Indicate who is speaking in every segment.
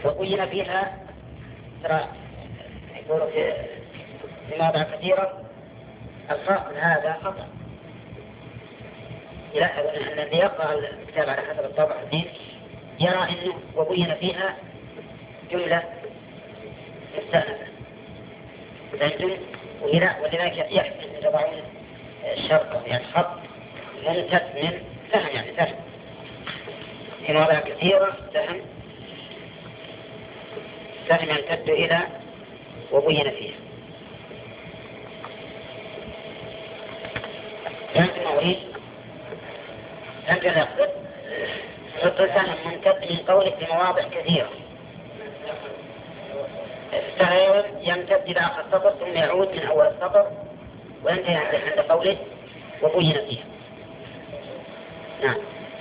Speaker 1: وبين فيها ترى يقول في مواضع كثيرة الفاصل هذا خطأ. يلاحظ أن الذي يقرأ الكتاب على حسب الطبع الحديث يرى أنه وبين فيها جملة مستأنفة ولذلك يحسن أن يضعون الشرط يعني خط منتج من سهم يعني سهم في مواضع كثيرة سهم يمتد إلى وبين فيها. فهمت ما أريد؟ فهمت أن يقصد حط سهم ممتد من قولك في مواضع كثيرة السهم يمتد إلى آخر السطر ثم يعود من أول السطر وينتهي عند قوله وبين فيها. نعم.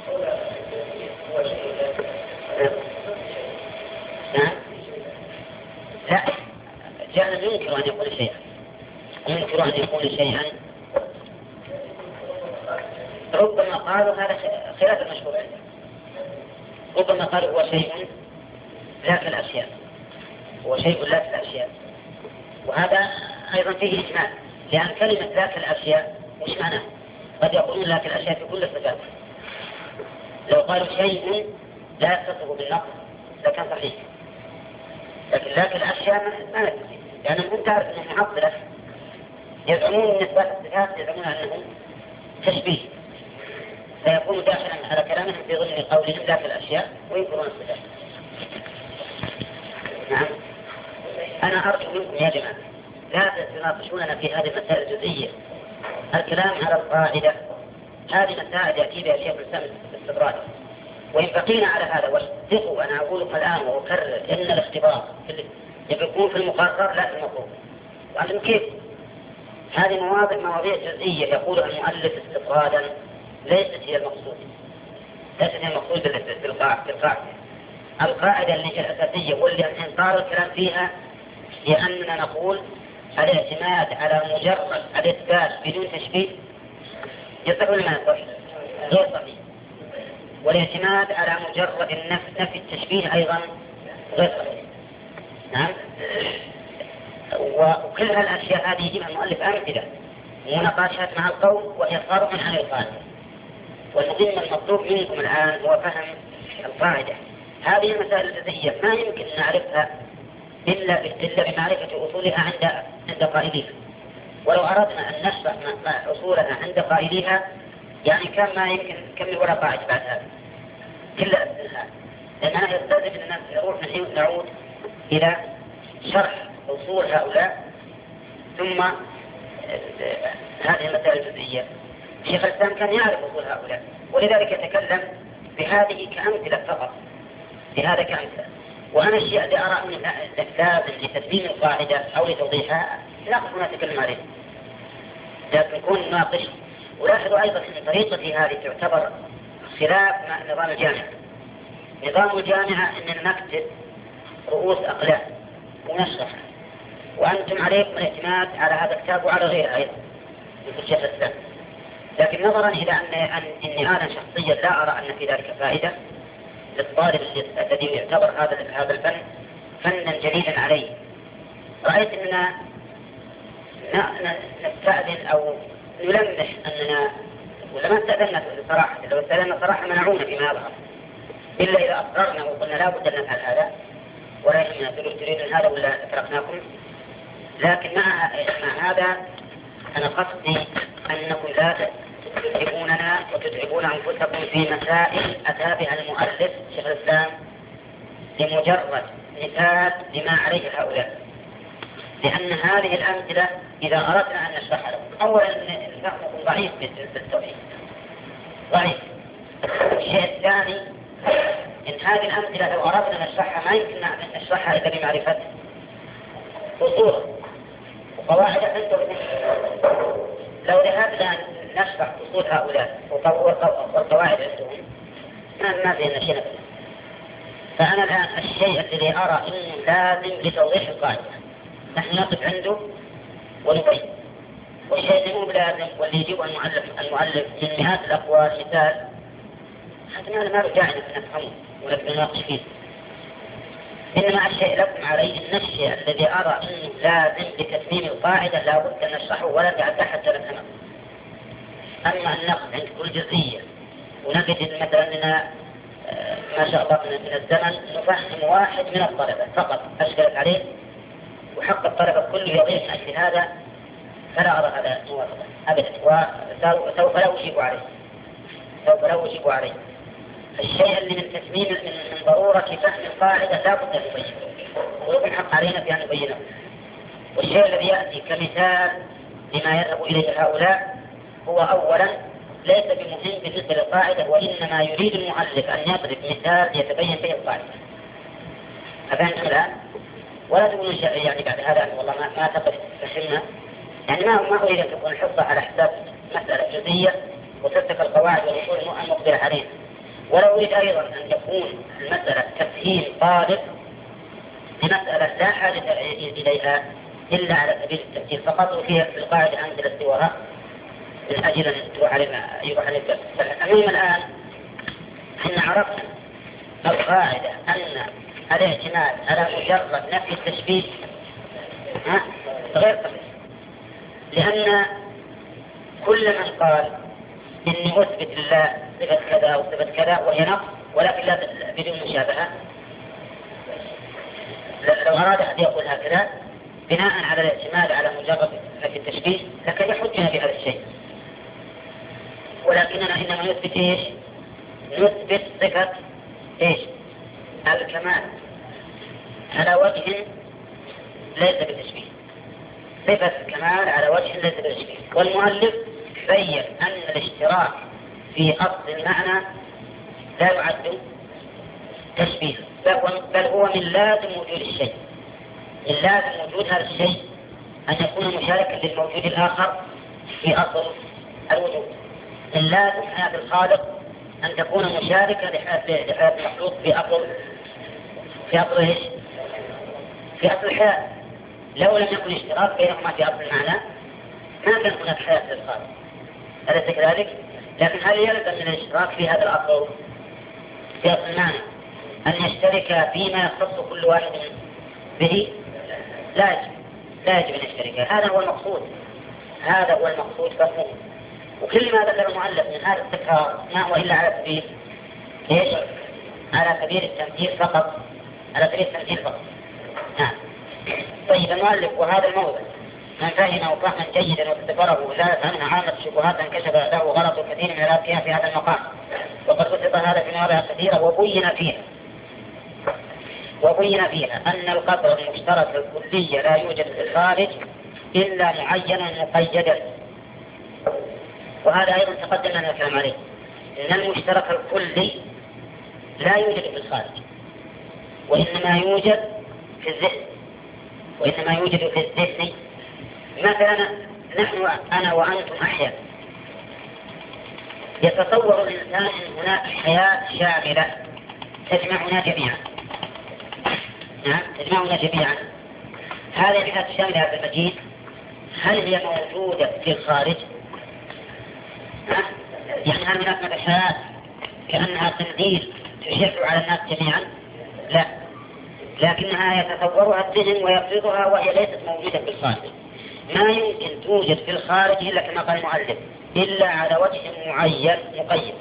Speaker 1: نعم. لا جاء ينكر أن يقول شيئا ينكر أن يقول شيئا ربما قالوا هذا خلاف المشهور عنده ربما قالوا هو شيء لا كالأشياء هو شيء لا كالأشياء وهذا أيضا فيه إجمال لأن كلمة لا كالأشياء مش معناه قد يقولون لا كالأشياء في كل الصفات لو قالوا شيء لا يتصف بالنقص لكان صحيح لكن لا كالأشياء ما نكفي لأنهم هم تعرف أنهم معطلة يزعمون نسبة الصفات يزعمون أنهم تشبيه فيكون داخلا على كلامهم في ضمن قولهم لا كالأشياء وينكرون الصفات. نعم. أنا أرجو منكم يا جماعة لا تناقشوننا في هذه المسائل الجزئية الكلام على القاعدة هذه مسائل يأتي بها شيخ الإسلام باستطراد وإن بقينا على هذا واصدقوا أنا أقول لكم الآن وأكرر إن الاختبار يكون في المقرر لا في المطلوب وأنتم كيف هذه مواضيع جزئية يقولها المؤلف استطرادا ليست هي المقصود بالقاعدة القاعدة اللي الأساسية واللي انطار الكلام فيها هي أننا نقول الاعتماد على مجرد الإثبات بدون تشبيه يصح ولا ما يصح؟ غير صحيح والاعتماد على مجرد نفي التشبيه أيضا غير صحيح. نعم. وكل هالأشياء هذه يجيبها المؤلف أمثلة مناقشات مع القول وهي خارج عن القاعدة والمهم المطلوب منكم الآن هو فهم القاعدة هذه المسائل الجزئية ما يمكن نعرفها إلا بمعرفة أصولها عند قائليها ولو أردنا أن نشرح أصولها عند قائليها يعني كان ما يمكن نكمل ولا قاعدة بعد هذا كلا أسئلها لأننا يستلزم أن نعود إلى شرح أصول هؤلاء ثم هذه المسائل الجزئية. شيخ الإسلام كان يعرف أصول هؤلاء ولذلك يتكلم بهذه كأمثلة فقط بهذا كأمثلة وأنا الشيء الذي أرى أن لازم لتسليم القاعدة أو لتوضيحها ناقش ما نتكلم عليه لكن نكون ناقش. ولاحظوا أيضا أن طريقتي هذه تعتبر خلاف مع نظام الجامعة. نظام الجامعة أننا نكتب رؤوس أقلام ونشرح وأنتم عليكم الاعتماد على هذا الكتاب وعلى غيره أيضا مثل شيخ الإسلام لكن نظرا إلى أني أنا شخصيا لا أرى أن في ذلك فائدة للطالب الذي يعتبر هذا الفن فنا جديدا عليه رأيت أننا نستأذن أو نلمح أننا ولا ما استأذننا صراحة لو استأذننا صراحة منعونا فيما يظهر إلا إذا أصررنا وقلنا لا بد أن نفعل هذا ولا يهمنا تريدون هذا ولا تركناكم لكن مع هذا أنا قصدي أنكم لا تتعبوننا وتتعبون أنفسكم في مسائل أتى بها المؤلف شيخ الإسلام لمجرد مثال لما عليه هؤلاء لأن هذه الأمثلة إذا أردنا أن نشرحها لكم أولا فهمكم ضعيف بالتوحيد ضعيف. الشيء الثاني إن هذه الأمثلة لو أردنا نشرحها ما يمكن أن نشرحها إلا بمعرفة أصول وقواعد عندهم. لو ذهبنا نشرح أصول هؤلاء والقواعد عندهم ما فينا شيء. فأنا الآن الشيء الذي أرى إنه لازم لتوضيح القاعدة نحن نقف عنده ونبين والشيء اللي مو بلازم واللي يجيب المؤلف من مئات الأقوال مثال حتى ما له داعي نفهمه ونبدأ نناقش فيه. إنما الشيء لكم عليه أن الشيء الذي أرى أنه لازم لتتميم القاعدة لا بد أن نشرحه ولا نتعدى حتى نفهمه. أما أن نأخذ عند كل جزئية ونجد مثلا أننا ما شاء الله من الزمن نفهم واحد من الطلبة فقط أشكلت عليه وحق الطلبة كله يضيع من أجل هذا، فلا أرى هذا موافقا أبدا، وسوف لا أجيب عليه. الشيء اللي من تتميم من ضرورة فهم القاعدة لا بد أن نبينه ويكون حق علينا في أن نبينه. والشيء الذي يأتي كمثال لما يذهب إليه هؤلاء هو أولا ليس بمهم بالنسبة للقاعدة، وإنما يريد المؤلف أن يضرب مثال يتبين به القاعدة. أفهمتم الآن؟ ولا تقولون يعني بعد هذا والله ما تقدر تفهمنا، يعني ما أريد أن تكون الحصة على حساب مسألة جزئية وتترك القواعد والأصول المقبلة عليها، ولا أريد أيضا أن تكون المسألة تفهيم طالب لمسألة لا حاجة إليها إلا على سبيل التفسير فقط، وفيها في القاعدة أنزل استواها من أجل أن يروح على الدرس. المهم الآن إحنا عرفنا القاعدة أن الاعتماد على مجرد نفي التشبيه غير صحيح، لأن كل من قال إني أثبت لله صفة كذا وصفة كذا وهي نقص ولكن لا بدون مشابهة، لو أراد أن يقول هكذا بناء على الاعتماد على مجرد نفي التشبيه لكن يحجنا بهذا الشيء، ولكننا إنما نثبت إيش؟ نثبت صفة إيش؟ الكمال على وجه ليس بالتشبيه، صفة الكمال على وجه ليس بالتشبيه. والمؤلف بين أن الاشتراك في أصل المعنى لا يعد تشبيه، بل هو من لازم وجود الشيء، من لازم وجود هذا الشيء أن يكون مشاركا للموجود الآخر في أصل الوجود، من لازم حياة الخالق أن تكون مشاركة لحياة المخلوق في أصل إيش؟ في أصل الحياة. لو لم يكن اشتراك بينهما في أصل المعنى ما كان هناك حياة للخالق، أليس كذلك؟ لكن هل يلزم من الاشتراك في هذا الأصل في أصل المعنى أن يشترك فيما يخص كل واحد به؟ لا يجب أن يشترك. هذا هو المقصود فهمه. وكل ما ذكر المؤلف من هذا التكرار ما هو إلا على سبيل إيش؟ على سبيل التمثيل فقط، نعم. طيب المؤلف وهذا الموضع من فهمه فهما جيدا وتدبره وزالت عنه عامة الشبهات انكشف له غلط كثير من الأذكياء في هذا المقام، وقد بسط هذا في مواضع كثيرة وبين فيها أن القدر المشترك الكلي لا يوجد في الخارج إلا معينا مقيدا. وهذا أيضا تقدم لنا الكلام عليه، إن المشترك الكلي لا يوجد في الخارج وإنما يوجد في الذهن. مثلا نحن أنا وأنتم أحياء، يتصور الإنسان أن هناك حياة شاملة تجمعنا جميعا. هذه الحياة الشاملة هذا المجيد هل هي موجودة في الخارج؟ يعني هل هناك حياة كأنها قنديل تشع على الناس جميعا؟ لا، لكنها يتصورها الذهن ويفرضها وهي ليست موجودة في الخارج. ما يمكن توجد في الخارج إلا كما قال المؤلف إلا على وجه معين مقيد.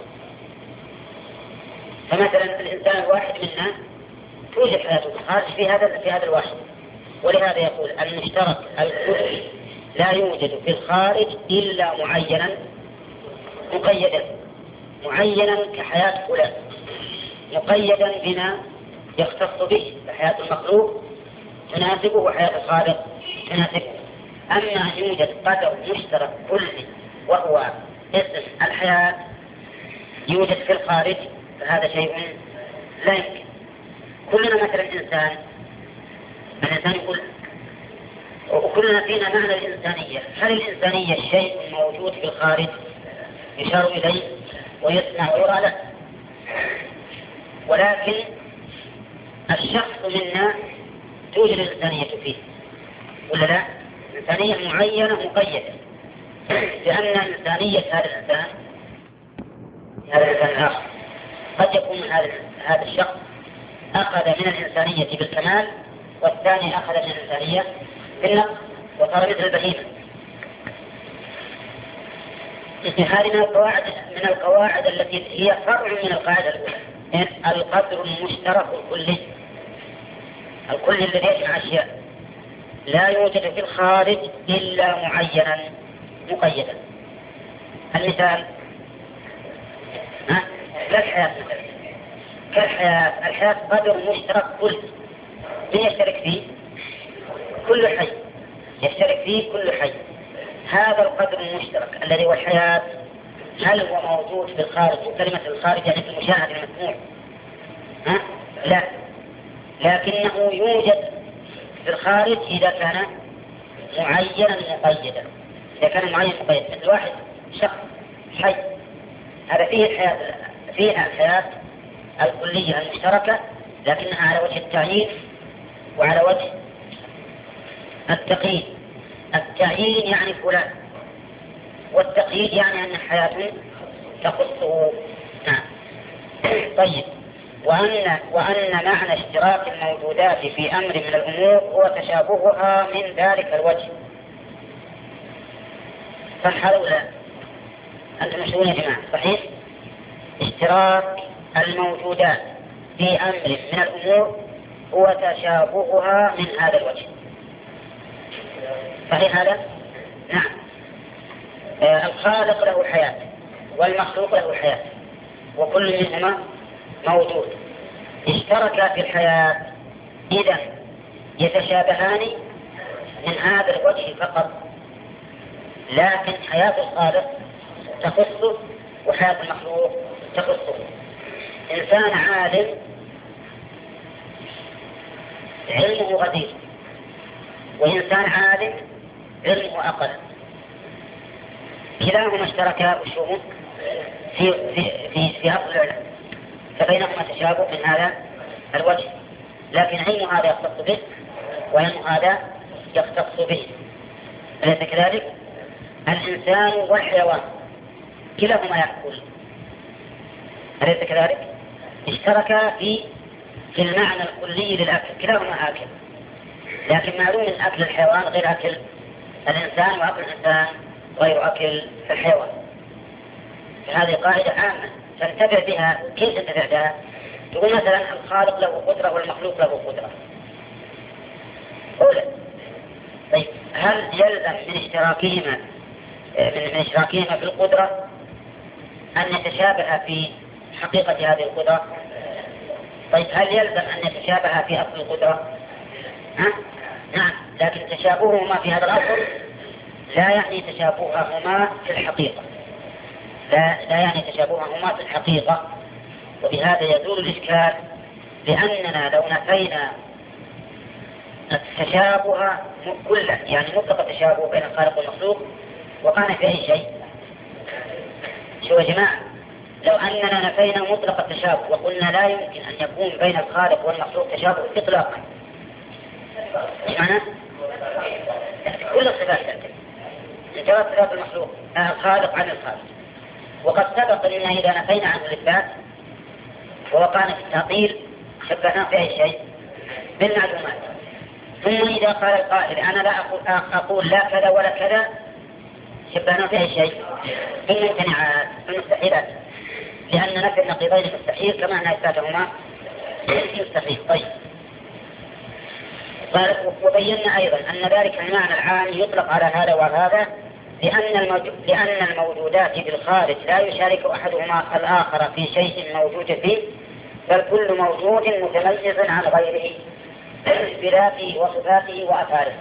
Speaker 1: فمثلا الإنسان الواحد منا توجد حياته في الخارج في هذا الواحد، ولهذا يقول المشترك الكلي لا يوجد في الخارج إلا معينا مقيدا، معينا كحياة فلان، مقيدا بما يختص به، فحياة المخلوق تناسبه وحياة الخالق تناسبه. أما أن يوجد قدر مشترك كلي وهو اسم الحياة يوجد في الخارج فهذا شيء لا يمكن. كلنا مثلا الإنسان يقول وكلنا فينا معنى الإنسانية. هل الإنسانية شيء موجود في الخارج يشار إليه ويسمع ويرى له؟ ولكن الشخص منا توجد الإنسانية فيه ولا لا؟ إنسانية معينة مقيدة، لأن إنسانية هذا الإنسان الآخر قد يكون هذا الشخص أخذ من الإنسانية بالكمال، والثاني أخذ من الإنسانية بالنقص وصار مثل البهيمة. هذه من القواعد التي هي فرع من القاعدة الأولى، القدر المشترك الكلي الذي يجمع أشياء لا يوجد في الخارج إلا معينا مقيدا. المثال كالحياة مثلا، الحياة قدر مشترك كلي، من يشترك فيه؟ كل حي، يشترك فيه كل حي. هذا القدر المشترك الذي هو الحياة، هل هو موجود في الخارج؟ كلمة الخارج يعني في المشاهد المسموع، لا، لكنه يوجد في الخارج إذا كان معينا مقيدا. إذا كان معين مقيد، مثل واحد شخص حي، هذا فيه الحياة الكلية المشتركة، لكنها على وجه التعيين وعلى وجه التقييد. التعيين يعني فلان، والتقييد يعني أن الحياة تخصه. نعم. طيب، وأن معنى اشتراك الموجودات في أمر من الأمور هو تشابهها من ذلك الوجه. صح هذا ولا أنتم مشهورون يا جماعة؟ صحيح. اشتراك الموجودات في أمر من الأمور هو تشابهها من هذا الوجه. صحيح هذا؟ نعم. الخالق له حياة والمخلوق له حياة، وكل منهما موجود. اشتركا في الحياة، إذن يتشابهان من هذا الوجه فقط، لكن حياة الخالق تخصه وحياة المخلوق تخصه. إنسان عالم علمه غزير، وإنسان عالم علمه أقل، كلاهما اشتركا في أصل العلم، فبينهما تشابه من هذا الوجه، لكن علم هذا يختص به وعلم هذا يختص به. أليس كذلك؟ الإنسان والحيوان كلاهما يأكل، أليس كذلك؟ اشتركا في المعنى الكلي للأكل، كلاهما آكل، لكن معلوم أن أكل الحيوان غير أكل الإنسان، وأكل الإنسان غير أكل الحيوان. فهذه قاعدة عامة تنتبه بها. كيف تنتبه بها؟ تقول مثلا الخالق له قدرة والمخلوق له قدرة. أولا، طيب هل يلزم من اشتراكهما في القدرة أن يتشابه في حقيقة هذه القدرة؟ طيب هل يلزم أن يتشابه في أصل القدرة؟ نعم، لكن تشابههما في هذا الأصل لا يعني تشابههما في الحقيقة، لا يعني تشابههما في الحقيقة. وبهذا يزول الإشكال، لأننا لو نفينا التشابه كله، يعني مطلق التشابه بين الخالق والمخلوق، وقعنا في أي شيء. شو يا جماعة؟ لو أننا نفينا مطلق التشابه وقلنا لا يمكن أن يكون بين الخالق والمخلوق تشابه إطلاقا، معنى كل الصفات تنتهي، انتهت صفات المخلوق الخالق عن الخالق. وقد سبق أننا إذا نفينا عن الإثبات ووقعنا في التعطيل شبهنا في أي شيء بالمعلومات. ثم إذا قال القائل أنا لا أقول لا كذا ولا كذا، شبهنا في أي شيء بالممتنعات المستحيلات، لأن نفي النقيضين مستحيل كما أن إثباتهما مستحيل. طيب، وبينا أيضا أن ذلك المعنى العام يطلق على هذا وهذا، لأن الموجودات بالخارج لا يشارك أحدهما الآخر في شيء موجود فيه، بل كل موجود متميز عن غيره بذاته وصفاته وأفعاله.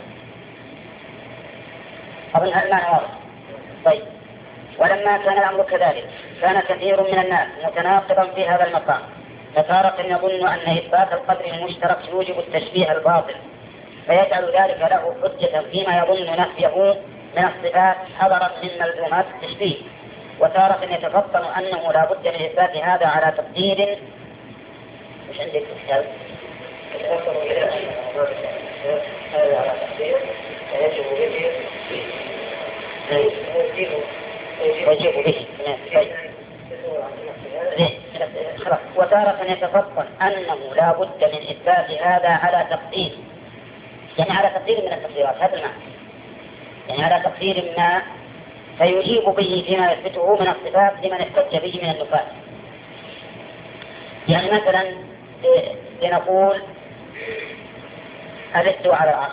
Speaker 1: أظن هذا المعنى واضح. طيب، ولما كان الأمر كذلك كان كثير من الناس متناقضا في هذا المقام، فتارة يظن أن إثبات القدر المشترك يوجب التشبيه الباطل، فيجعل ذلك له حجة فيما يظن نفيه من الصفات حذرا من ملزومات التشبيه، وتارة يتفطن أنه لا بد من إثبات هذا على تقدير. مش عندك مثال؟ ويجب به. وتارة يتفطن أنه لا بد من إثبات هذا على تقدير، يعني على تقدير من التقديرات، هذا المعنى، يعني على تقدير ما فيجيب به فيما يثبته من الصفات لمن احتج به من النفاة. يعني مثلا لنقول الاستواء على العرش،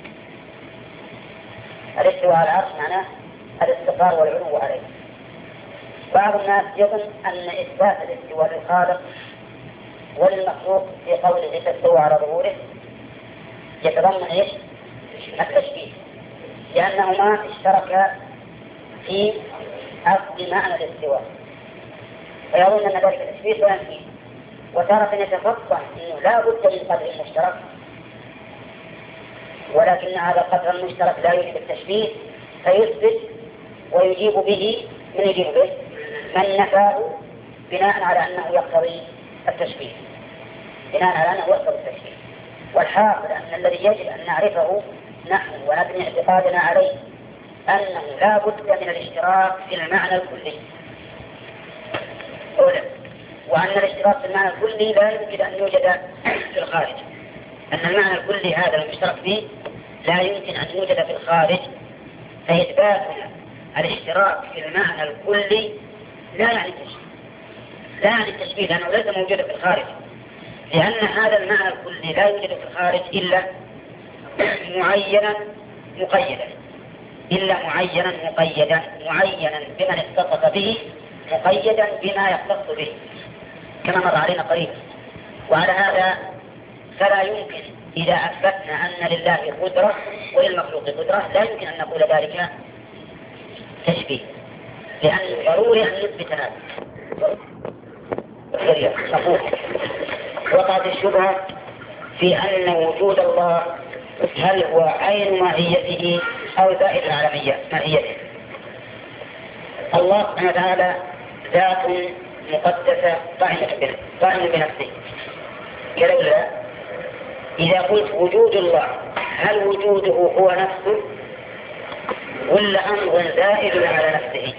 Speaker 1: الاستواء على العرش معناه الاستقرار والعلو عليه. بعض الناس يظن أن إثبات الاستواء للخالق وللمخلوق في قوله تستوى على ظهوره يتضمن ايش؟ التشبيه، لأنهما اشتركا في أصل معنى الاستواء، فيظن أن ذلك التشبيه سينفيه. وتارة يتفطن أنه لا بد من قدر مشترك، ولكن هذا القدر المشترك لا يوجد التشبيه فيثبت ويجيب به من يجيب به من نفاه بناء على أنه يقتضي التشبيه، بناء على أنه يقتضي التشبيه. والحاصل أن الذي يجب أن نعرفه نحن ونبني اعتقادنا عليه أنه لا بد من الاشتراك في المعنى الكلي، وأن الاشتراك في المعنى الكلي لا يمكن أن يوجد في الخارج، أن المعنى الكلي هذا المشترك فيه لا يمكن أن يوجد في الخارج. فإثبات الاشتراك في المعنى الكلي لا يعني التشبيه، لا يعني التشبيه لأنه ليس موجودا في الخارج، لأن هذا المعنى الكلي لا يوجد في الخارج إلا معينا مقيدا، إلا معينا مقيدا، معينا بمن اتصف به، مقيدا بما يختص به كما مر علينا قريبا. وعلى هذا فلا يمكن إذا أثبتنا أن لله قدرة وللمخلوق قدرة لا يمكن أن نقول ذلك تشبيه، لأن ضروري أن نثبت هذا. وقعت الشبهة في أن وجود الله هل هو عين ماهيته أو زائد على ماهيته. الله سبحانه وتعالى ذات مقدسة قائمة بنفسه كلا. إذا قلت وجود الله هل وجوده هو نفسه ولا أمر زائد على نفسه؟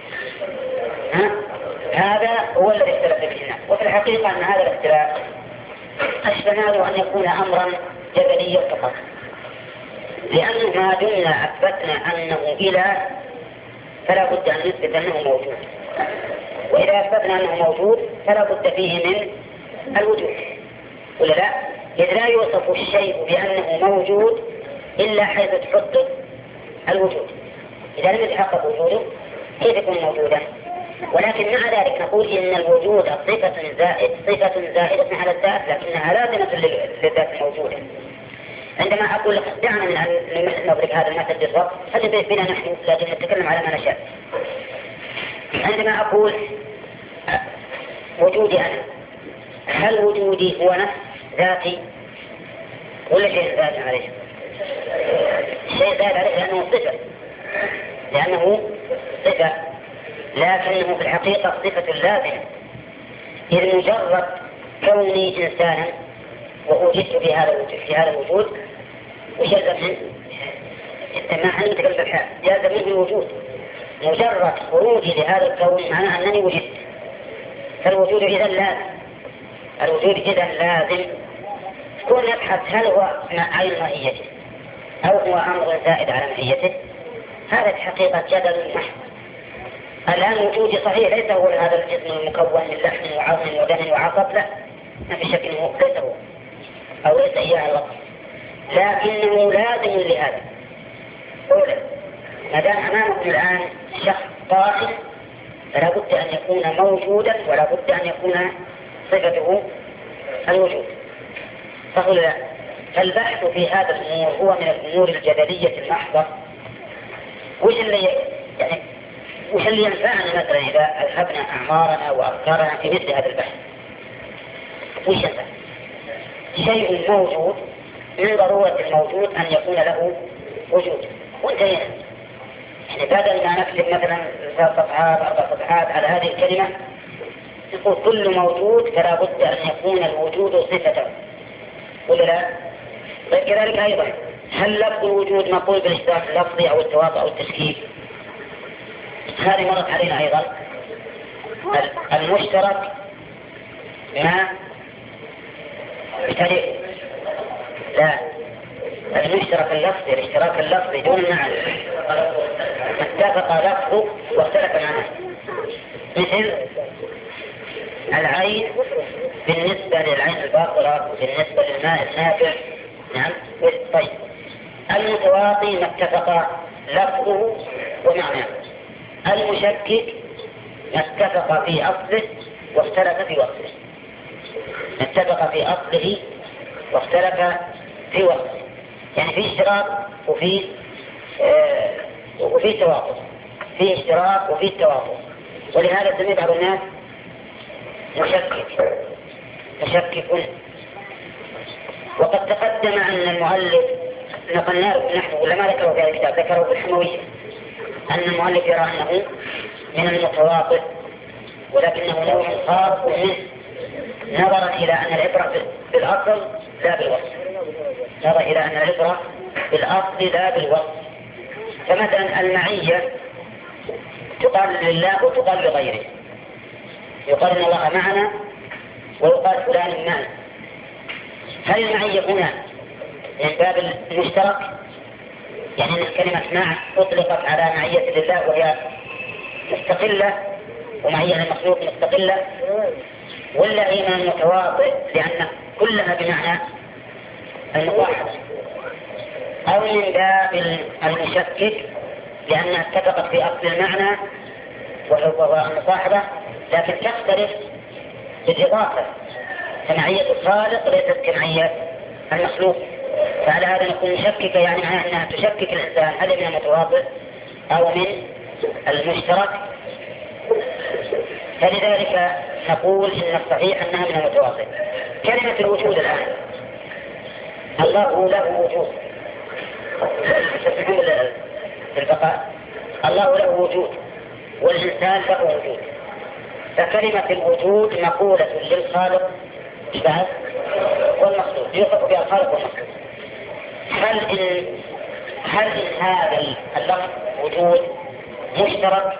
Speaker 1: هذا هو الذي اختلف به الناس. وفي الحقيقة أن هذا الاختلاف أشبه أن يكون أمرا جدليا فقط، لأن ما دمنا أثبتنا أنه إله فلا بد أن نثبت أنه موجود، وإذا أثبتنا أنه موجود فلا بد فيه من الوجود، ولا لا؟ إذ لا يوصف الشيء بأنه موجود إلا حيث تحقق الوجود. إذا لم يتحقق وجوده كيف يكون موجودا؟ ولكن مع ذلك نقول إن الوجود صفة زائدة على الذات، لكنها لازمة للذات الموجودة. عندما أقول لك دعنا من أن نضرب هذا المثل بالضبط، خلينا بنا نحن لكن نتكلم على ما نشاء. عندما أقول وجودي أنا، هل وجودي هو نفس ذاتي ولا شيء زاد عليه؟ شيء زاد عليه لأنه صفة، لكنه في الحقيقة صفة لازمة. إذ مجرد كوني إنسانا ووجدت في هذا الوجود وشلت منه ما أن نتكلم بالحال جاز منه الوجود. مجرد خروجي لهذا الكون معناه أنني وجدت، فالوجود إذا لازم، الوجود إذا لازم. كون نبحث هل هو عين ماهيته أو هو أمر زائد على ماهيته، هذا الحقيقة جدل محض. الآن وجودي صحيح ليس هو هذا الجسم المكون من لحم وعظم ودم وعصب، لا، ما في شك أنه ليس هو أو ليس إياه الوصف، لكنه لازم لهذا. أولا ما دام أمامكم الآن شخص قائم فلا بد أن يكون موجودا ولا بد أن يكون صفته الوجود. فقل لا، فالبحث في هذا الأمور هو من الأمور الجدلية المحضة. وش اللي ينفعنا مثلا إذا أذهبنا أعمارنا وأفكارنا في مثل هذا البحث؟ وش ينفع؟ شيء موجود من ضرورة الموجود أن يكون له وجود، وانتهينا. يعني بدل ما نكتب مثلا 3 صفحات 4 صفحات على هذه الكلمة نقول كل موجود فلا بد أن يكون الوجود صفته، ولا لا؟ طيب كذلك أيضا هل لفظ الوجود مقول بالاشتراك اللفظي أو التواطؤ أو التشكيل؟ هذه مرت علينا أيضا. المشترك ما اشترك لا المشترك اللفظي الاشتراك اللفظي دون المعنى اتفق لفظه واختلف معناه مثل العين بالنسبة للعين الباطلة بالنسبة للماء النافع. نعم. طيب المتواطي ما اتفق لفظه ومعناه. المشكك ما اتفق في أصله واختلف في وصفه. اتفق في أصله واختلف في وصفه، يعني في اشتراك وفي توافق، في اشتراك وفي توافق. ولهذا سمي بعض الناس مشكك. وقد تقدم أن المؤلف نقلناه نحن ولا ما ذكره في هذا الكتاب، ذكره بالحموية أن المؤلف يرى أنه من المتواطئ ولكنه نوع خاص منه، نظرا إلى أن العبرة بالأصل لا بالوصف. نظرا إلى أن العبرة بالأصل لا بالوصف. فمثلا المعية تقال لله وتقال لغيره، يقال إن الله معنا ويقال فلان معنا. هل المعية هنا من باب المشترك، يعني أن كلمة مع أطلقت على معية لله وهي مستقلة ومعية المخلوق مستقلة، ولا هي من المتواطئ لأن كلها بمعنى المصاحبة، أو من باب المشكك لأنها اتفقت في أصل المعنى وهو المصاحبة لكن تختلف بالإضافة، كمعية الخالق ليست كمعية المخلوق. فعلى هذا نكون مشككة، يعني معناها أنها تشكك الإنسان هل من المتواطئ أو من المشترك. فلذلك نقول إن الصحيح أنها من المتواطئ. كلمة الوجود الآن، الله له وجود في البقاء، الله له وجود والإنسان له وجود. فكلمة الوجود مقولة للخالق والمخلوق، يوصف بها الخالق والمخلوق. هل إن هذا اللفظ وجود مشترك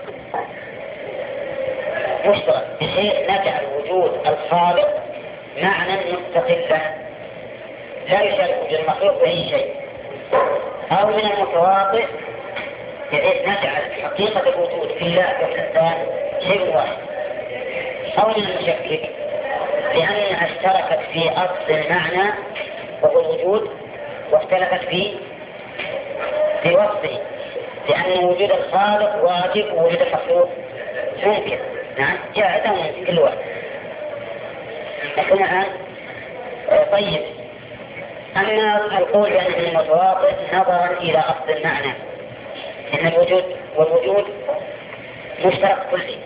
Speaker 1: بحيث نجعل وجود الخالق معنى مستقلا لا يشارك وجود المخلوق بأي شيء، أو من المتواطئ بحيث نجعل حقيقة الوجود في الله والإنسان شيء واحد، أو من المشكك لأنها اشتركت في أصل المعنى وهو الوجود واختلفت في وصفه، لأن وجود الخالق واجب ووجود المخلوق ممكن. نعم جاء من كل واحد. لكن الآن طيب، أما القول بأنه المتواطئ نظرا إلى أصل المعنى إن الوجود والوجود مشترك كلي،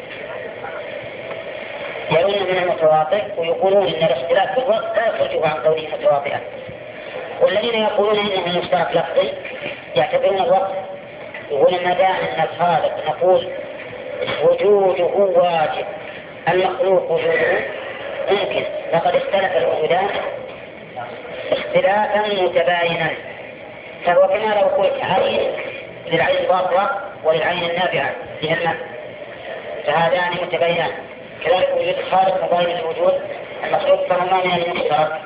Speaker 1: يرون من المتواطئ ويقولون إن الاختلاف في الوقت لا يخرجه عن قوله متواطئا، والذين يقولون إنه مشترك لفظي يعتبرون الوقت، يقولون ما دام أن الخالق نقول وجوده واجب المخلوق وجوده ممكن، لقد اختلف الوجودان اختلافا متباينا، فهو كما لو قلت عين للعين الباطلة وللعين النافعة لهما، فهذان متباينان. كذلك وجود الخالق مباين الوجود المخلوق فهما من المشترك.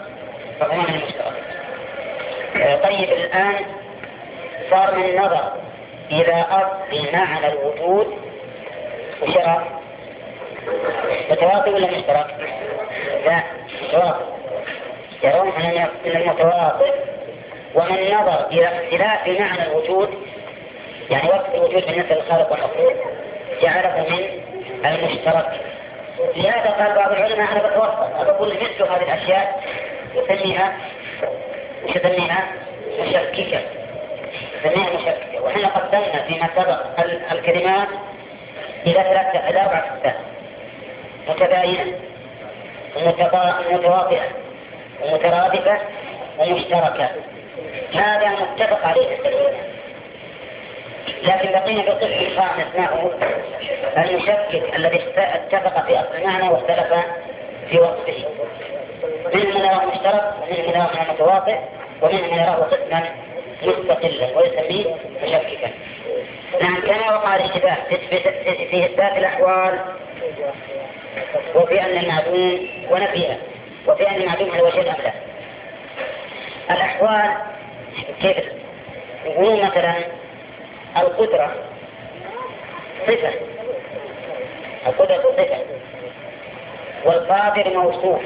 Speaker 1: طيب الآن صار من النظر إلى أصل معنى الوجود وشرع متواطئ ولا مشترك؟ لا متواطئ. يرون أن المتواطئ، ومن نظر إلى اختلاف معنى الوجود يعني وقت الوجود بالنسبة للخالق والمخلوق جعله من المشترك. لهذا قال بعض العلماء أنا بقول مثل هذه الأشياء يسميها مشككة، وحين قدمنا فيما سبق الكلمات إلى 4 أقسام: متباينة ومتواطئة ومترادفة ومشتركة. هذا متفق عليه السلام، لكن بقينا بالقسم الخامس معه المشكك الذي اتفق في أصل المعنى واختلف في وصفه، منهم من يراه مشترك ومنهم من يراه متواطئ ومنهم من يراه قسما مستقلا ويسميه مشككا. نعم كما وقع الاشتباه في إثبات الأحوال وفي أن المعدوم ونفيها، وفي أن المعدوم هو شيء أم لا. الأحوال كيف يقولون مثلا القدرة صفة، القدرة صفة والقادر موصوف،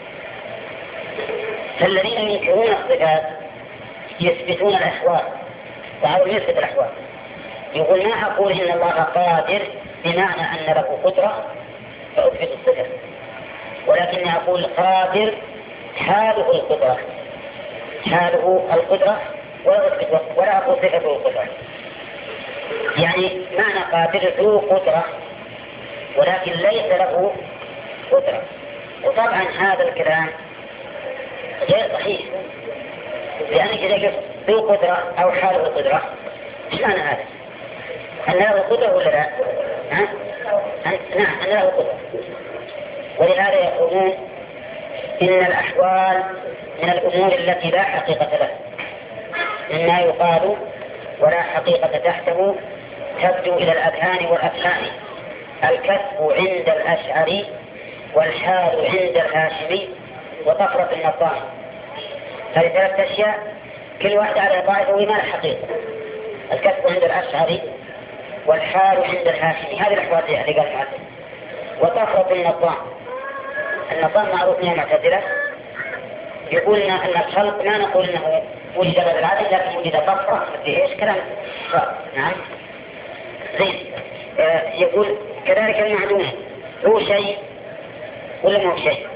Speaker 1: فالذين ينكرون الصفات يثبتون الأحوال، تعالوا يثبت الأحوال. يقول ما أقول إن الله قادر بمعنى أن له قدرة فأثبت الصفة، ولكني أقول قادر حاله القدرة، حاله القدرة ولا أقول صفته القدرة. يعني معنى قادر ذو قدرة ولكن ليس له قدرة. وطبعا هذا الكلام غير صحيح، لأنك إذا قلت ذو قدرة أو حاله القدرة إيش معنى هذا؟ أن له قدرة ولا لا؟ نعم أن له قدرة. ولهذا يقولون إن الأحوال من الأمور التي لا حقيقة لها، مما يقال ولا حقيقة تحته تبدو إلى الأذهان والأفهام. الكسب عند الأشعري والحال عند الهاشمي وطفرة النطاق. هذه ثلاث أشياء كل واحدة على طائفة وما لها حقيقة. الكسب عند الأشعري والحال عند الهاشمي، هذه الأحوال اللي قال المعلم. وطفرة النطاق، النطاق معروف من المعتزلة، يقولنا أن الخلق ما نقول أنه وجد بدل العدد لكن وجد طفرة في إيش كلام نعم زين. يقول كذلك المعدوم هو شيء ولا ما هو شيء؟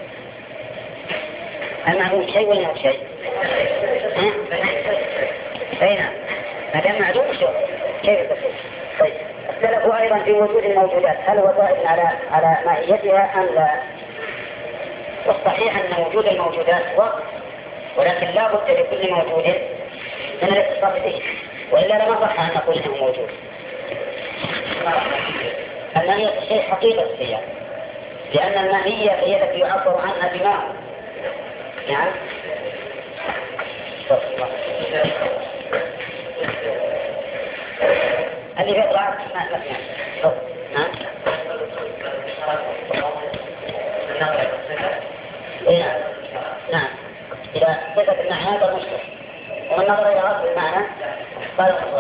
Speaker 1: المعدوم شيء ولا ما هو شيء؟ أين ما دام معدوم شو كيف تصير؟ طيب اختلفوا أيضا في وجود الموجودات، هل هو ضائع على ماهيتها أم لا؟ والصحيح أن وجود الموجودات وقت، ولكن لا بد لكل موجود من الاتصاف به، وإلا لما صح أن نقول إنه موجود. الماهية شيء حقيقة فيها، لأن الماهية هي التي يعبر عنها بما نعم. اللي بيطلع ما نعم. نعم إذا صفة المعنى هذا مشكل، ومن نظر إلى أصل المعنى قال الله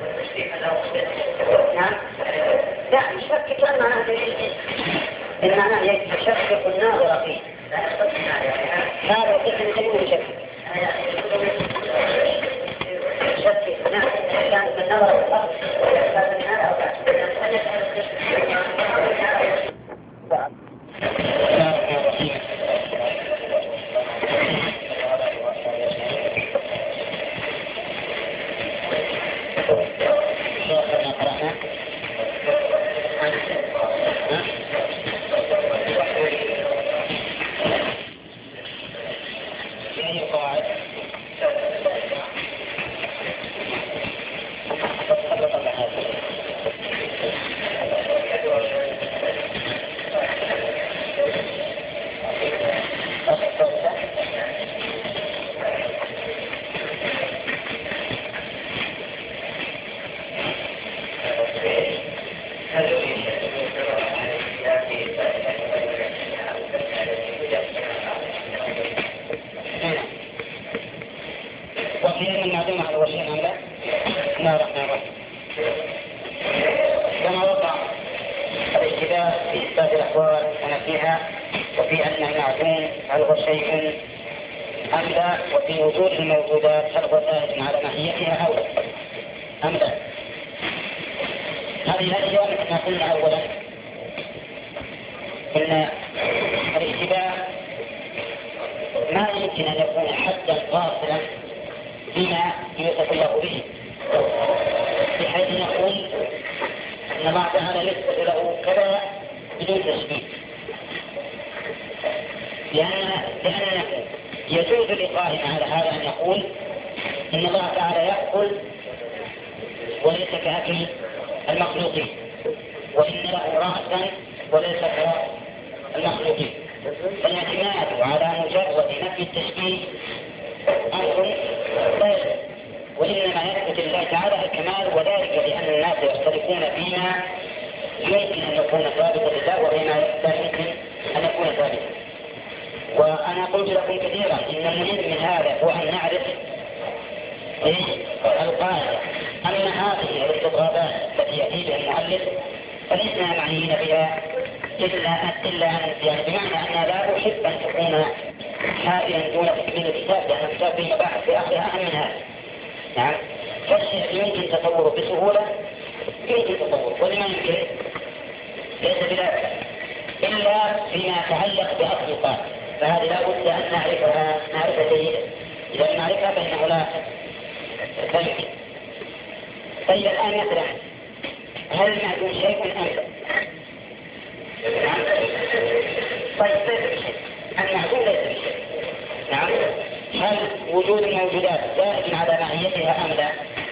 Speaker 1: نعم. لا يشكك المعنى المعنى يشكك الناظر فيه، هذا القسم يسمونه يشكك نعم. كان من نظر الأصل وفي وجود الموجودات هل هو ثابت على ماهيتها أو أم لا. هذه الأشياء مثل ما قلنا أولا إن الاشتباه ما يمكن أن يكون حدا قاصرا بما يوصف الله به، بحيث نقول أن الله تعالى يثبت له كذا بدون تشبيه، لأنه يجوز لقائنا على هذا أن يقول إن الله تعالى يأكل وليس كأكل المخلوقين، وإن له رأسا وليس كرأس المخلوقين. فالاعتماد على مجرد نفي التشبيه أمر لا، وإنما يثبت لله تعالى الكمال، وذلك لأن الناس يختلفون فيما يمكن أن يكون ثابتا لله وبما لا يمكن أن يكون ثابتا. وأنا قلت لكم كثيرا إن المهم من هذا هو أن نعرف القاعدة. أما هذه الاستطرادات التي يأتي بها المؤلف فلسنا معنيين بها إلا أن يعني بمعنى أن لا أحب أن تكون حائلا دون تكميل الكتاب، لأن الكتاب فيه مباحث في آخرها أهم من هذا. نعم، فالشيء يمكن تصوره بسهولة، يمكن تصوره، ولما يمكن ليس بذلك إلا فيما يتعلق بأصل القاعدة، فهذه لا بد أن نعرفها معرفة جيدة. إذا نعرفها فإنه لا يمكن. طيب الآن مثلا هل المعدوم شيء أم لا؟ طيب ليس بشيء، المعدوم ليس بشيء. نعم، هل وجود الموجودات زائد على ماهيتها أم لا؟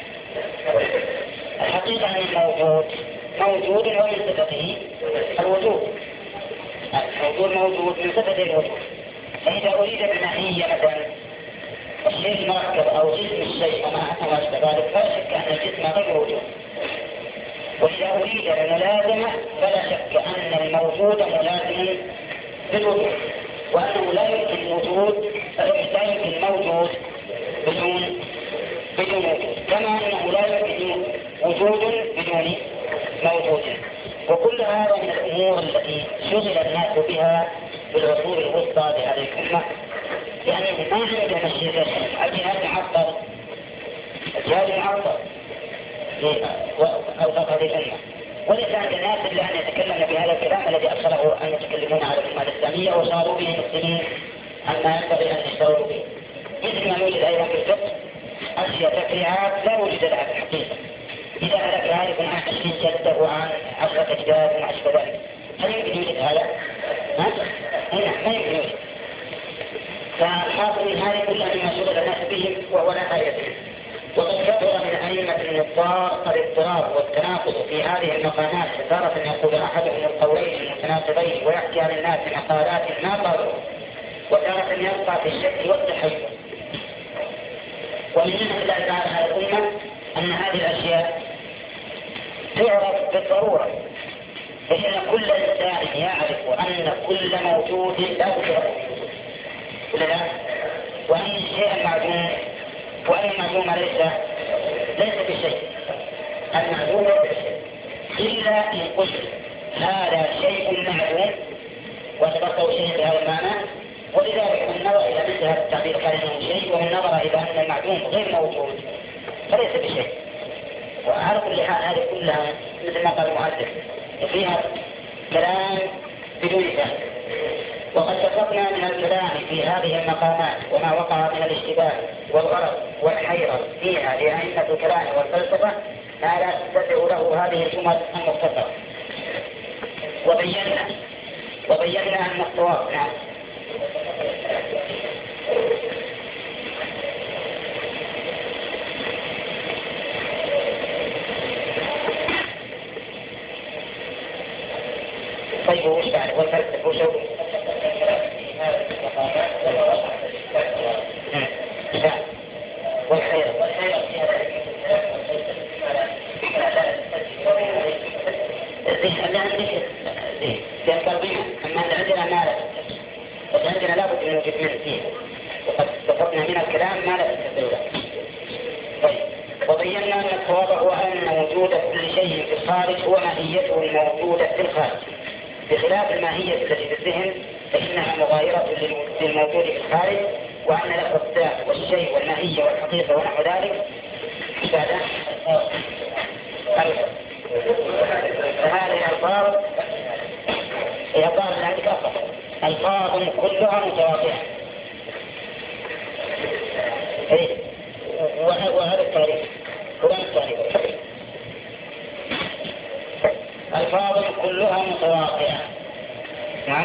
Speaker 1: الحقيقة أن الموجود موجود ومن صفته الوجود. الوجود موجود من صفته الوجود. فإذا أريد بماهية مثلا الشيء المركب أو جسم الشيء وما أشبه ذلك فلا شك أن الجسم غير موجود. وإذا أريد الملازمة فلا شك أن الموجود ملازم بالوجود، وأنه لا يمكن موجود بدون وجود، كما أنه لا يمكن وجود بدون موجود. وكل هذا من الأمور التي شغل الناس بها في العصور الوسطى بهذه الأمة، لأنه ما عندهم الشيء الجهاد معطل، أوقات هذه الأمة. وليس عند الناس إلا أن يتكلمون بهذا الكلام الذي أصله أن يتكلمون على الأمة الإسلامية وصاروا به مسلمين عما ينبغي أن يشتغلوا به. مثل ما يوجد أيضا في الفقه أشياء تفريعات لا وجد لها في الحقيقة. إذا هلك هالك عن 20 جدة وعن 10 أجداد وما أشبه ذلك، هل يمكن يوجد هذا؟ ما يمكن يوجد. فالحاصل من هذه كلها مما شغل الناس به وهو لا فائدة منه. وقد كثر من أئمة النظار الاضطراب والتناقض في هذه المقامات، فتارة يقول أحدهم القولين المتناقضين ويحكي عن الناس مقالات ما قالوا، وتارة يبقى في الشك والتحيز. ومن نعمة الله تعالى على الأمة أن هذه الأشياء تعرف بالضرورة، فإن كل إنسان يعرف أن كل موجود لا وجود له، وأن الشيء معدوم، وأن المعدوم ليس بشيء. المعدوم ليس بشيء إلا إن قلت هذا شيء معدوم واعتبرته شيء بهذا المعنى، ولذلك من نظر إلى مثل هذا التعبير قال إنه شيء، ومن نظر إلى أن المعدوم غير موجود فليس بشيء. وعلى كل حال هذه كلها مثل ما قال المؤلف فيها كلام بدون فهم. وقد اتفقنا من الكلام في هذه المقامات وما وقع من الاشتباه والغرض والحيرة فيها لأئمة الكلام والفلسفة ما لا تتبع له هذه الجمل المختصرة. وبينا أن الصواب. نعم. طيب وش بعد والفلسفة وشو؟ والخير أما عندنا ما عندنا لابد من وجود من فيه، وقد استفدنا من الكلام ما لا تستطيع. طيب وبينا أن الصواب هو أن وجود كل شيء في الخارج هو ماهيته الموجودة في الخارج، بخلاف الماهية التي في الذهن فإنها مغايرة للموجود في الخارج، وأن له الذات والشيء والماهية والحقيقة ونحو ذلك عبادة. فهذه الألفاظ التي كفر ألفاظ كلها متواضعة. وهذا التاريخ قرآن التاريخ ألفاظ كلها متواضعة. نعم.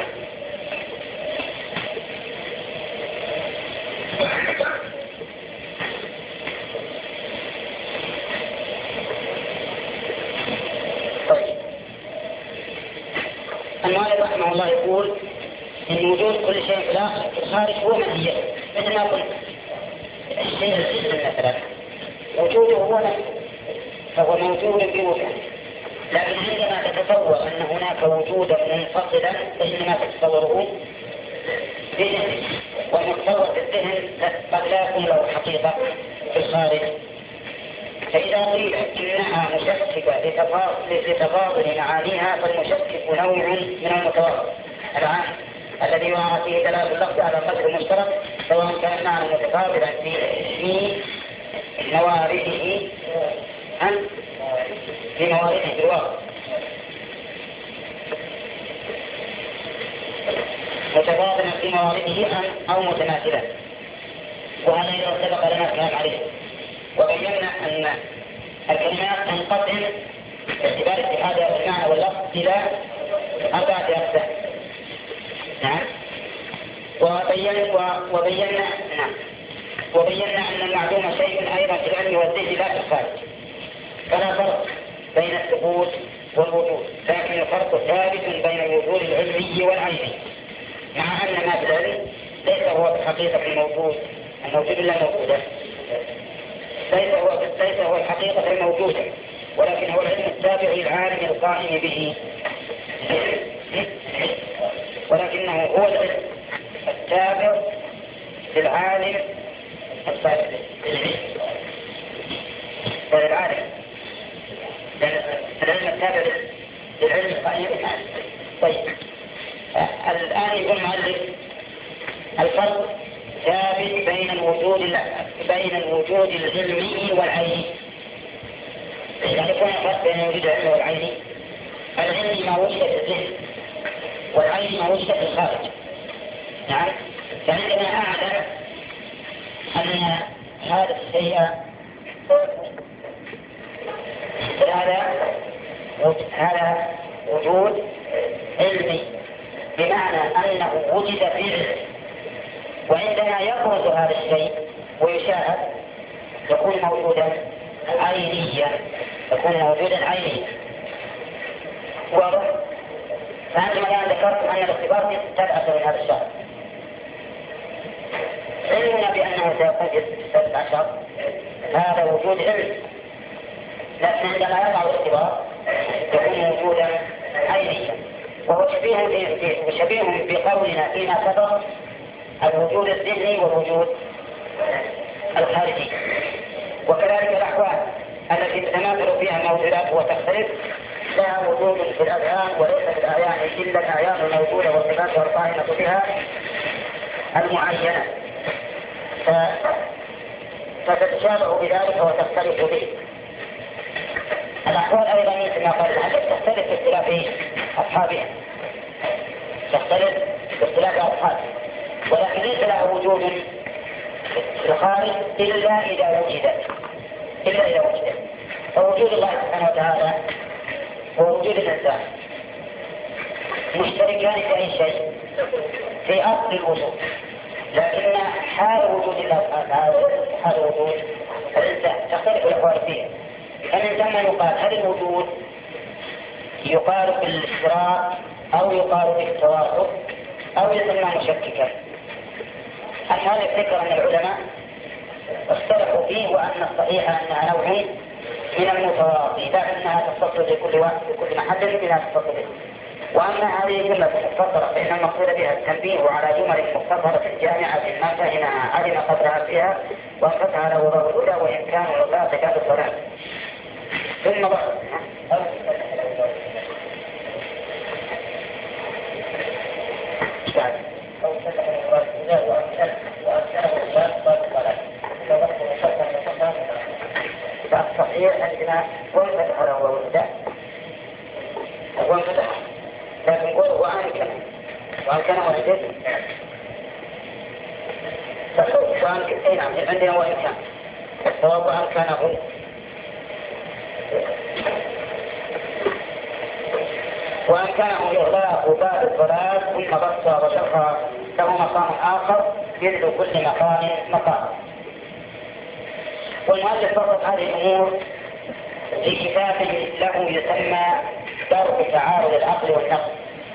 Speaker 1: المؤلف رحمه الله يقول إن وجود كل شيء في الخارج هو ماهيته، مثل ما قلت الشيء الجسم مثلا وجوده هو نفسه فهو موجود بوجوده، لكن عندما تتصور أن هناك وجودا منفصلا فإنما تتصوره بذهن، والمتصور في الذهن قد لا يكون له حقيقة في الخارج. فإذا قيل إنها مشككة لتفاضل معانيها فالمشكك نوع من المتواضع العام الذي يرى فيه دلالة اللفظ على قدر مشترك سواء كان المعنى متفاضلا في موارده أم في موارده بالواقع، متفاضلا في موارده أو متماثلا. وهذا إذا سبق لنا الكلام عليه، وبينا أن الكلمات تنقسم باعتبار اتحادها في المعنى واللفظ إلى 4 أقسام. نعم. وبينا أن المعلوم شيء أيضا في العلم والذهن لا في الخارج، فلا فرق بين الثبوت والوجود، لكن الفرق ثابت بين الوجود العلمي والعيني، مع أن ما في العلم ليس هو بحقيقة الموجود إلا موجودا، ليس هو الحقيقة الموجودة، ولكن هو العلم التابع للعالم القائم به، ولكنه هو العلم التابع للعالم العالم العلم التابع للعلم القائم به. طيب الآن يقول المؤلف الفرق ثابت بين الوجود العلمي والعيني. يعني يكون الفرق بين الوجود العلمي والعيني، العلمي ما وجد في الذهن والعيني ما وجد في الخارج. نعم. فعندما أعلم أن هذا الشيء هذا وجود علمي بمعنى أنه وجد في العلم، وعندما يبرز هذا الشيء ويشاهد يكون موجودا عينيا، واضح؟ فأنتم الآن ذكرتم أن الاختبار تبعث من هذا الشهر، علمنا بأنه سيكون في 16 هذا وجود علم، لكن عندما يقع الاختبار يكون وجودا عينيا، وهو شبيه بقولنا فيما سبق الوجود الذهني والوجود الخارجي. وكذلك الأحوال التي تتماثل فيها الموجودات وتختلف لها وجود في الأذهان وليس في الأعيان إلا الأعيان الموجودة والصفات القائمة بها المعينة، فتتشابه بذلك وتختلف به. الأحوال أيضا مثل ما قال المؤلف تختلف باختلاف أصحابها، ولكن ليس لها وجود في الخارج إلا إذا وجدت. فوجود الله سبحانه وتعالى ووجود الإنسان مشتركان في أي شيء في أصل الوجود، لكن حال وجود الله سبحانه وتعالى حال وجود الإنسان تختلف الأحوال فيها. فمن ثم يقال هل الوجود يقال بالاشتراك أو يقال بالتوافق أو يسمى مشككا. المؤلف ذكر أن العلماء اختلفوا فيه وأن الصحيح أنها نوع من المتواضي، لكنها تتصل بكل محل بلا تتصل به. وأما هذه الجملة المختصرة فإن المقصود بها التنبيه على جمل مختصرة جامعة ما فهمها علم قدرها فيها وانفتح له باب الهدى وإن كان الغاء باب الضلال. ثم الصحيح عندنا وانفتح له باب الهدى وانفتح، لكن قوله وأمكن وحدث فالصوت وأمكن أي نعم عندنا وإمكان الصواب وأمكنه. وأمكنه إغلاق باب الضلال ثم بص وشرح له مقام آخر يدل كل مقام. والمؤلف فقط هذه الأمور في كتاب له يسمى درء تعارض العقل والنقل،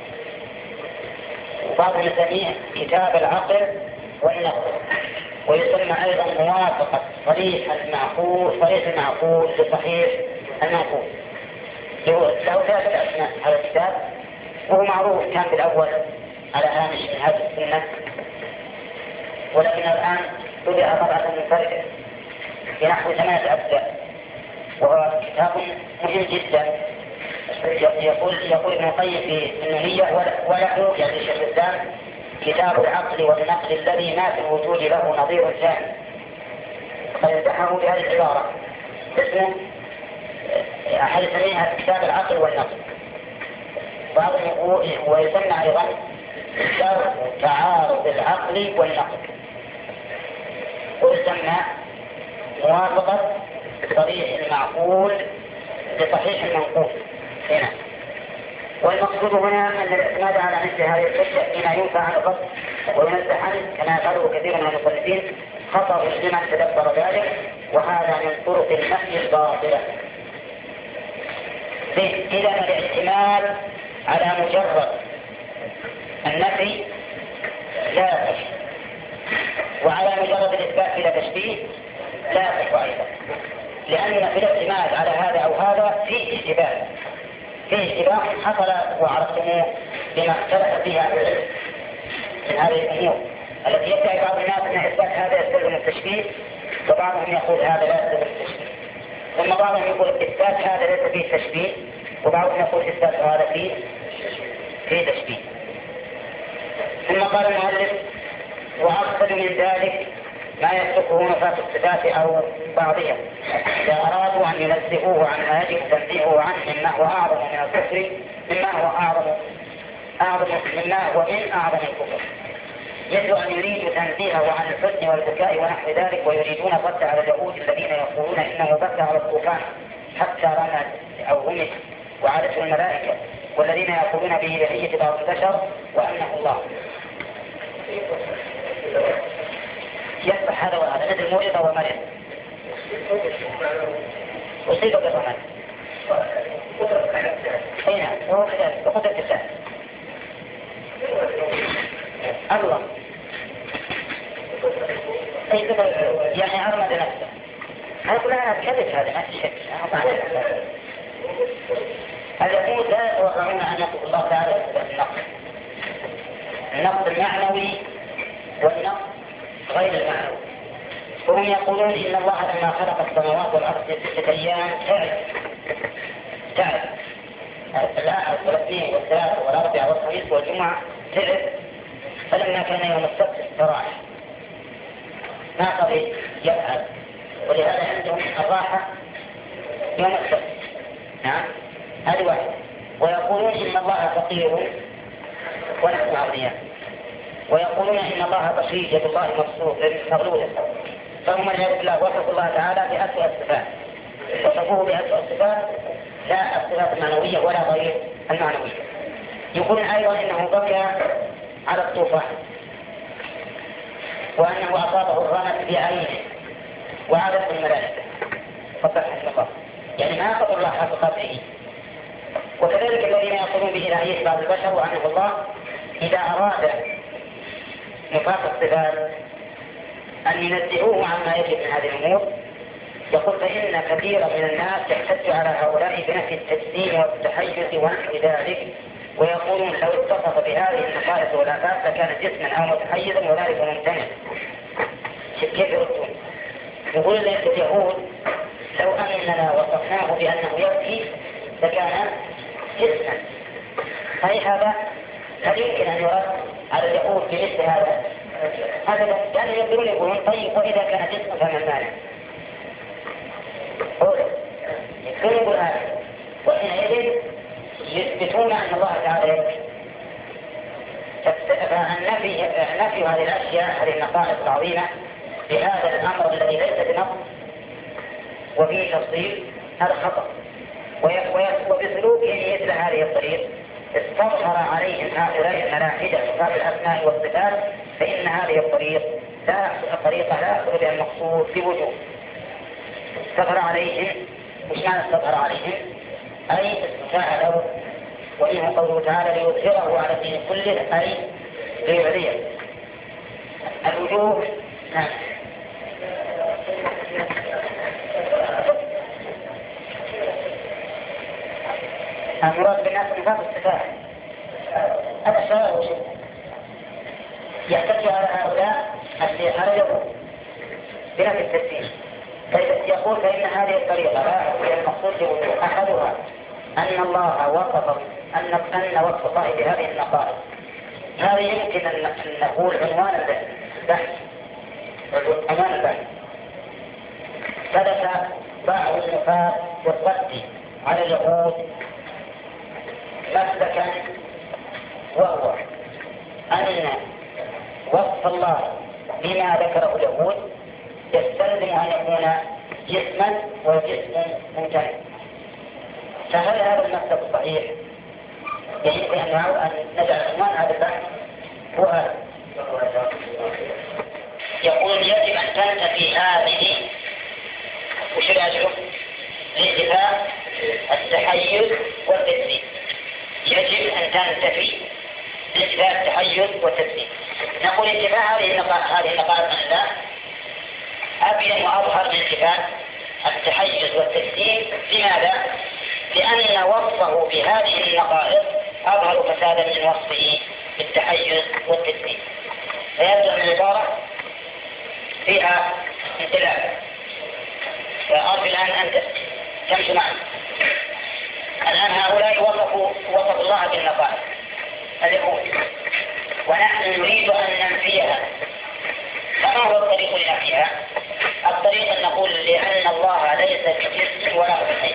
Speaker 1: وبعض نسميه كتاب العقل والنقل، ويسمى أيضا موافقة صريح المعقول لصحيح المعقول. له 3 أسماء هذا الكتاب، وهو معروف كان بالأول على هامش من هذه السنة، ولكن الآن طبع طبعة منفردة بنحو 8 أجزاء، وهو كتاب مهم جدا. يقول ابن القيم في النونية: وله يعني شيخ الإسلام كتاب العقل والنقل الذي ما في الوجود له نظير ثاني. قد امتحنه بهذه العبارة، اسمه أحد يسميها كتاب العقل والنقل، ويسمى أيضا كتاب تعارض العقل والنقل، ويسمى موافقة صريح المعقول لصحيح المنقول هنا. والمقصود هنا أن الاعتماد على مثل هذه الحجة بما ينفع عن الرد وينزه عنه كما يفعله كثير من المصنفين خطأ لمن تدبر ذلك، وهذا من طرق النفي الباطلة. إذا الاعتماد على مجرد النفي لا يصح، وعلى مجرد الإثبات بلا تشبيه لا يصح أيضا، لأن في الاعتماد على هذا أو هذا فيه اشتباه حصل وعرفتموه بما اختلف فيها أهل العلم من هذه الأمور التي يدعي بعض الناس أن إثبات هذا يستلزم التشبيه، وبعضهم يقول هذا لا يستلزم التشبيه، ثم بعضهم يقول إثبات هذا ليس فيه تشبيه، وبعضهم يقول إثبات هذا فيه تشبيه. ثم قال المؤلف: وأقصد من ذلك ما يسلكه نفاة الصفات أو بعضها إذا أرادوا أن ينزهوه عن ما يجب تنزيهه عنه مما هو أعظم من الكفر، مما هو من أعظم الكفر، مثل أن يريدوا تنزيهه عن الحزن والبكاء ونحو ذلك، ويريدون الرد على اليهود الذين يقولون إنه بكى على الطوفان حتى رمى أو غمس وعادته الملائكة، والذين يقولون بإلهية بعض البشر وأنه الله. يصبح هذا وهذا مثل مريض ومريض أصيب بالرمل أين هو كذلك بقدر الله الله يعني أرمد نفسه. أقول أنا أتكلم هذا ما في شك. اليهود لا يتوقعون أن يقول الله تعالى النقد المعنوي والنقد غير المعنوي، وهم يقولون إن الله لما خلق السماوات والأرض في 6 أيام تعب الآن والاثنين والثلاثة والأربعاء والخميس والجمعة تعب، فلما كان يوم السبت استراح ما قضي يفعل، ولهذا عندهم الراحة يوم السبت. نعم هذه واحدة. ويقولون إن الله فقير ونحن أغنياء، ويقولون إن الله بشير يد الله مغلولة، فهم والعياذ بالله وصفوا الله تعالى بأسوأ الصفات، وصفوه بأسوأ الصفات لا الصفات المعنوية ولا غير المعنوية. يقولون أيضا إنه بكى على الطوفان، وأنه أصابه الرمد بعينه وعادته الملائكة فقط الله، يعني ما قدر الله حق قدره. وكذلك الذين يقولون بإلهية بعض البشر وأنه الله إذا أراد نفاق الصفات أن ينزهوه عما يجب من هذه الأمور، يقول فإن كثيرا من الناس يحتج على هؤلاء بنفي التجسيم والتحيز ونحو ذلك، ويقولون لو اتصف بهذه النقائص والآفات لكان جسما أو متحيزا وذلك ممتنع. كيف يردون؟ يقول اليهود لو أننا وصفناه بأنه يبكي لكان جسما. هذا هل يمكن أن يرد على اليهود بمثل هذا؟ هذا كانوا يقولون طيب وإذا كان جسما فمن مانع؟ يقول هذا، وحينئذ يثبتون أن الله تعالى يبكي. فنفي هذه الأشياء هذه النقائص العظيمة بهذا الأمر الذي ليس بنص وفيه تفصيل هذا خطأ. وبسلوكه مثل هذه الطريق استظهر عليهم هؤلاء الملاحدة في الأسماء والصفات، فإن هذه الطريقة لا يحصل بها المقصود بوجوه. استظهر عليهم، مش معنى استظهر عليهم؟ أي استفاء وإنه قوله تعالى ليظهره على الدين كله، أي ليعليه الوجوه. المراد بالناس نفاق الصفات. هذا السؤال يحتج على هؤلاء اللي خرجوا بنفي التسليم. يقول فإن هذه الطريقة لا هي المقصود أحدها أن الله وصف أن وصف الله بهذه النقائص. هذا يمكن أن نقول عنوان البحث. ثبت بعض النفاق والرد على اليهود مسلكا، وهو أن وصف الله بما ذكره اليهود يستلزم أن يكون جسما وجسم ممتنع. فهل هذا المسلك صحيح؟ يجب أن نجعل عنوان هذا البحث هو هذا. يقول يجب أن تنتفي هذه وش الأجر؟ الانتفاء التحيز والتجسيم. يجب أن تنتفي انتفاء التحيز والتجسيم. نقول انتفاء هذه النقاط من الله أبين وأظهر من انتفاء التحيز والتجسيم. لماذا؟ لأن وصفه بهذه النقائص أظهر فسادا من وصفه بالتحيز والتجسيم. فيبدأ من العبارة فيها امتلاك. فأرجو الآن أن تمشي معي. الآن هؤلاء وصفوا الله بالنقائص اليهود، ونحن نريد أن ننفيها. فما هو الطريق لنفيها؟ الطريق أن نقول لأن الله ليس بجسم ولا بشيء.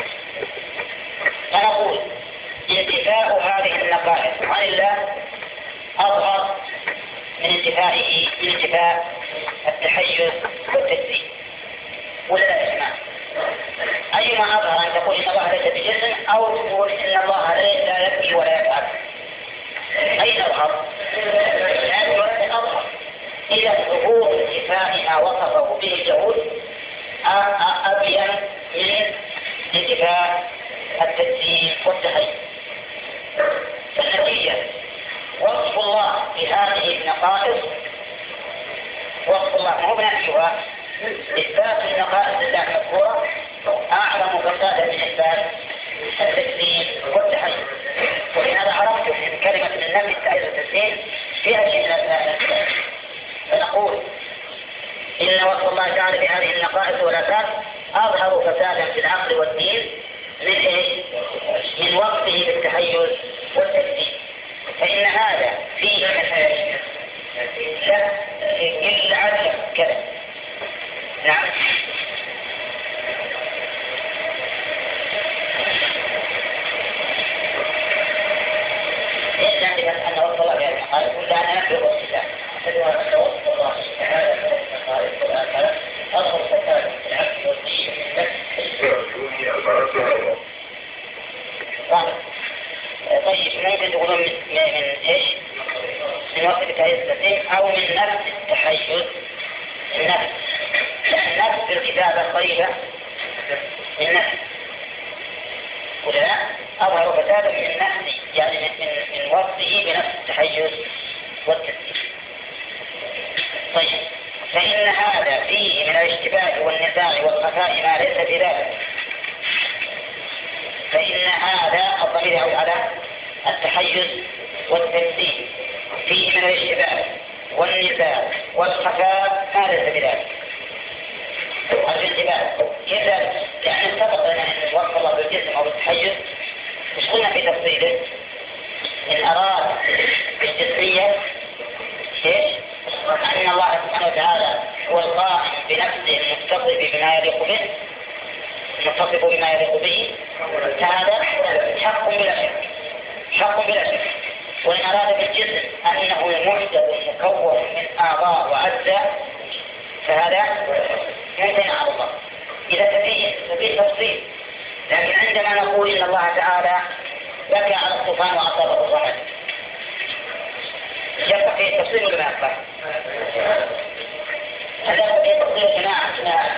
Speaker 1: فنقول انتفاء هذه النقائص عن الله أظهر من انتفاء التحيز والتجسيم. ولا اسمع أيما أظهر أن تقول إن الله ليس بجسم أو تقول إن الله لا يبكي ولا يفعل. أين أظهر؟ لا أظهر. إذا ظهور انتفاء ما وصفه به اليهود أبين من انتفاء التجسيم والتحيز. فالنتيجة وصف الله بهذه النقائص، وصف الله مو بنفسها. إثبات النقائص لله المذكورة أعظم فسادا من إثبات التجسيم والتحيز. ولهذا عرفت من كلمة النفي التحيز والتجسيم فيها شيء من الأسباب. فنقول إن وصف الله تعالى بهذه النقائص والآثار أظهر فسادا في العقل والدين من وصفه بالتحيز والتجسيم. فإن هذا فيه لا إلا عدل كذا. نعم. ليس عندك أن وصف الله بهذه النقائص ولا أن نفي الصفات. أن وصف الله بهذه النقائص والآثار أظهر فسادا في العقل والدين طيب ممكن تقولون من ايش؟ من وصف التحيز والتجسيم او من نفس التحيز. النفس بالكتابة قريبة من نفس، ولا أظهر فسادا من نفسي، يعني من وصفه بنفس التحيز والتجسيم. طيب فإن هذا فيه من الاشتباه والنزاع والخفاء ما ليس بذلك. فإن هذا الضمير يعود على التحيز والتجسيم، فيه من الاشتباه والنزاع والخفاء ما ليس بذلك. الانتباه كيف ذلك؟ لأن اتفق لنا أن وصف الله بالجسم أو بالتحيز مش قلنا في تفصيله إن أراد بالجسمية إيش؟ أن الله سبحانه وتعالى هو القائم بنفسه المتصف بما يليق به، المتصف بما يليق به، فهذا حق بلا شك. وإن أراد بالجسم أنه المحدث المكون من أعضاء وأجزاء فهذا يمتنع على الله. إذا فيه تفصيل. لكن عندما نقول إن الله تعالى بكى على الطوفان وأصابه الرمد يبقى فيه تفصيل ولا ما يبقى؟ هل يبقى فيه تفصيل يا جماعة؟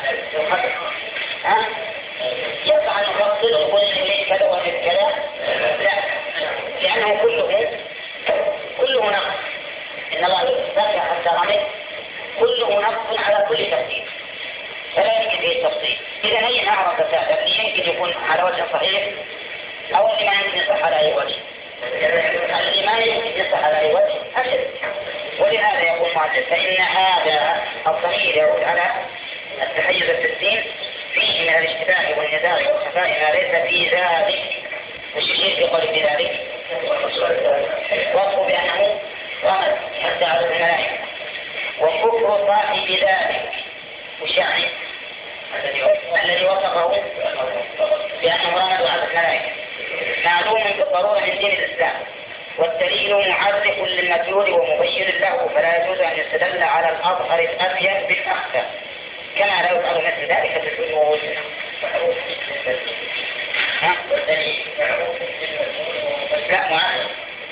Speaker 1: يبقى أن نفصل ونقول إن كذا وإن كذا؟ لا، لأنه كله نقص. إن الله بكى حتى رمد كله نقص على كل تفصيل، فلا يمكن فيه التفصيل. إذا هي نعرف فساد، لكن يمكن يكون على وجه صحيح أو اللي ما يمكن يصح على أي وجه. اللي ما يمكن يصح على أي وجه أشد. ولهذا يقول المؤلف فإن هذا الضمير يعود على التحيز التسليم فيه من الاشتباه والنزاع والخفاء ما ليس في ذلك. وش الشيء في قول في ذلك؟ وصفه بأنه رمز حتى على الملائكة. وكفر صاحب ذلك وش يعني؟ الذي وصفه بأنه رمز على الملائكة معلوم بالضرورة من دين الإسلام، والدليل معرف للمدلول ومبين له، فلا يجوز أن يستدل على الأظهر الأبين بالأخفى كما لا يفعل مثل ذلك في الوجود. لا معرف.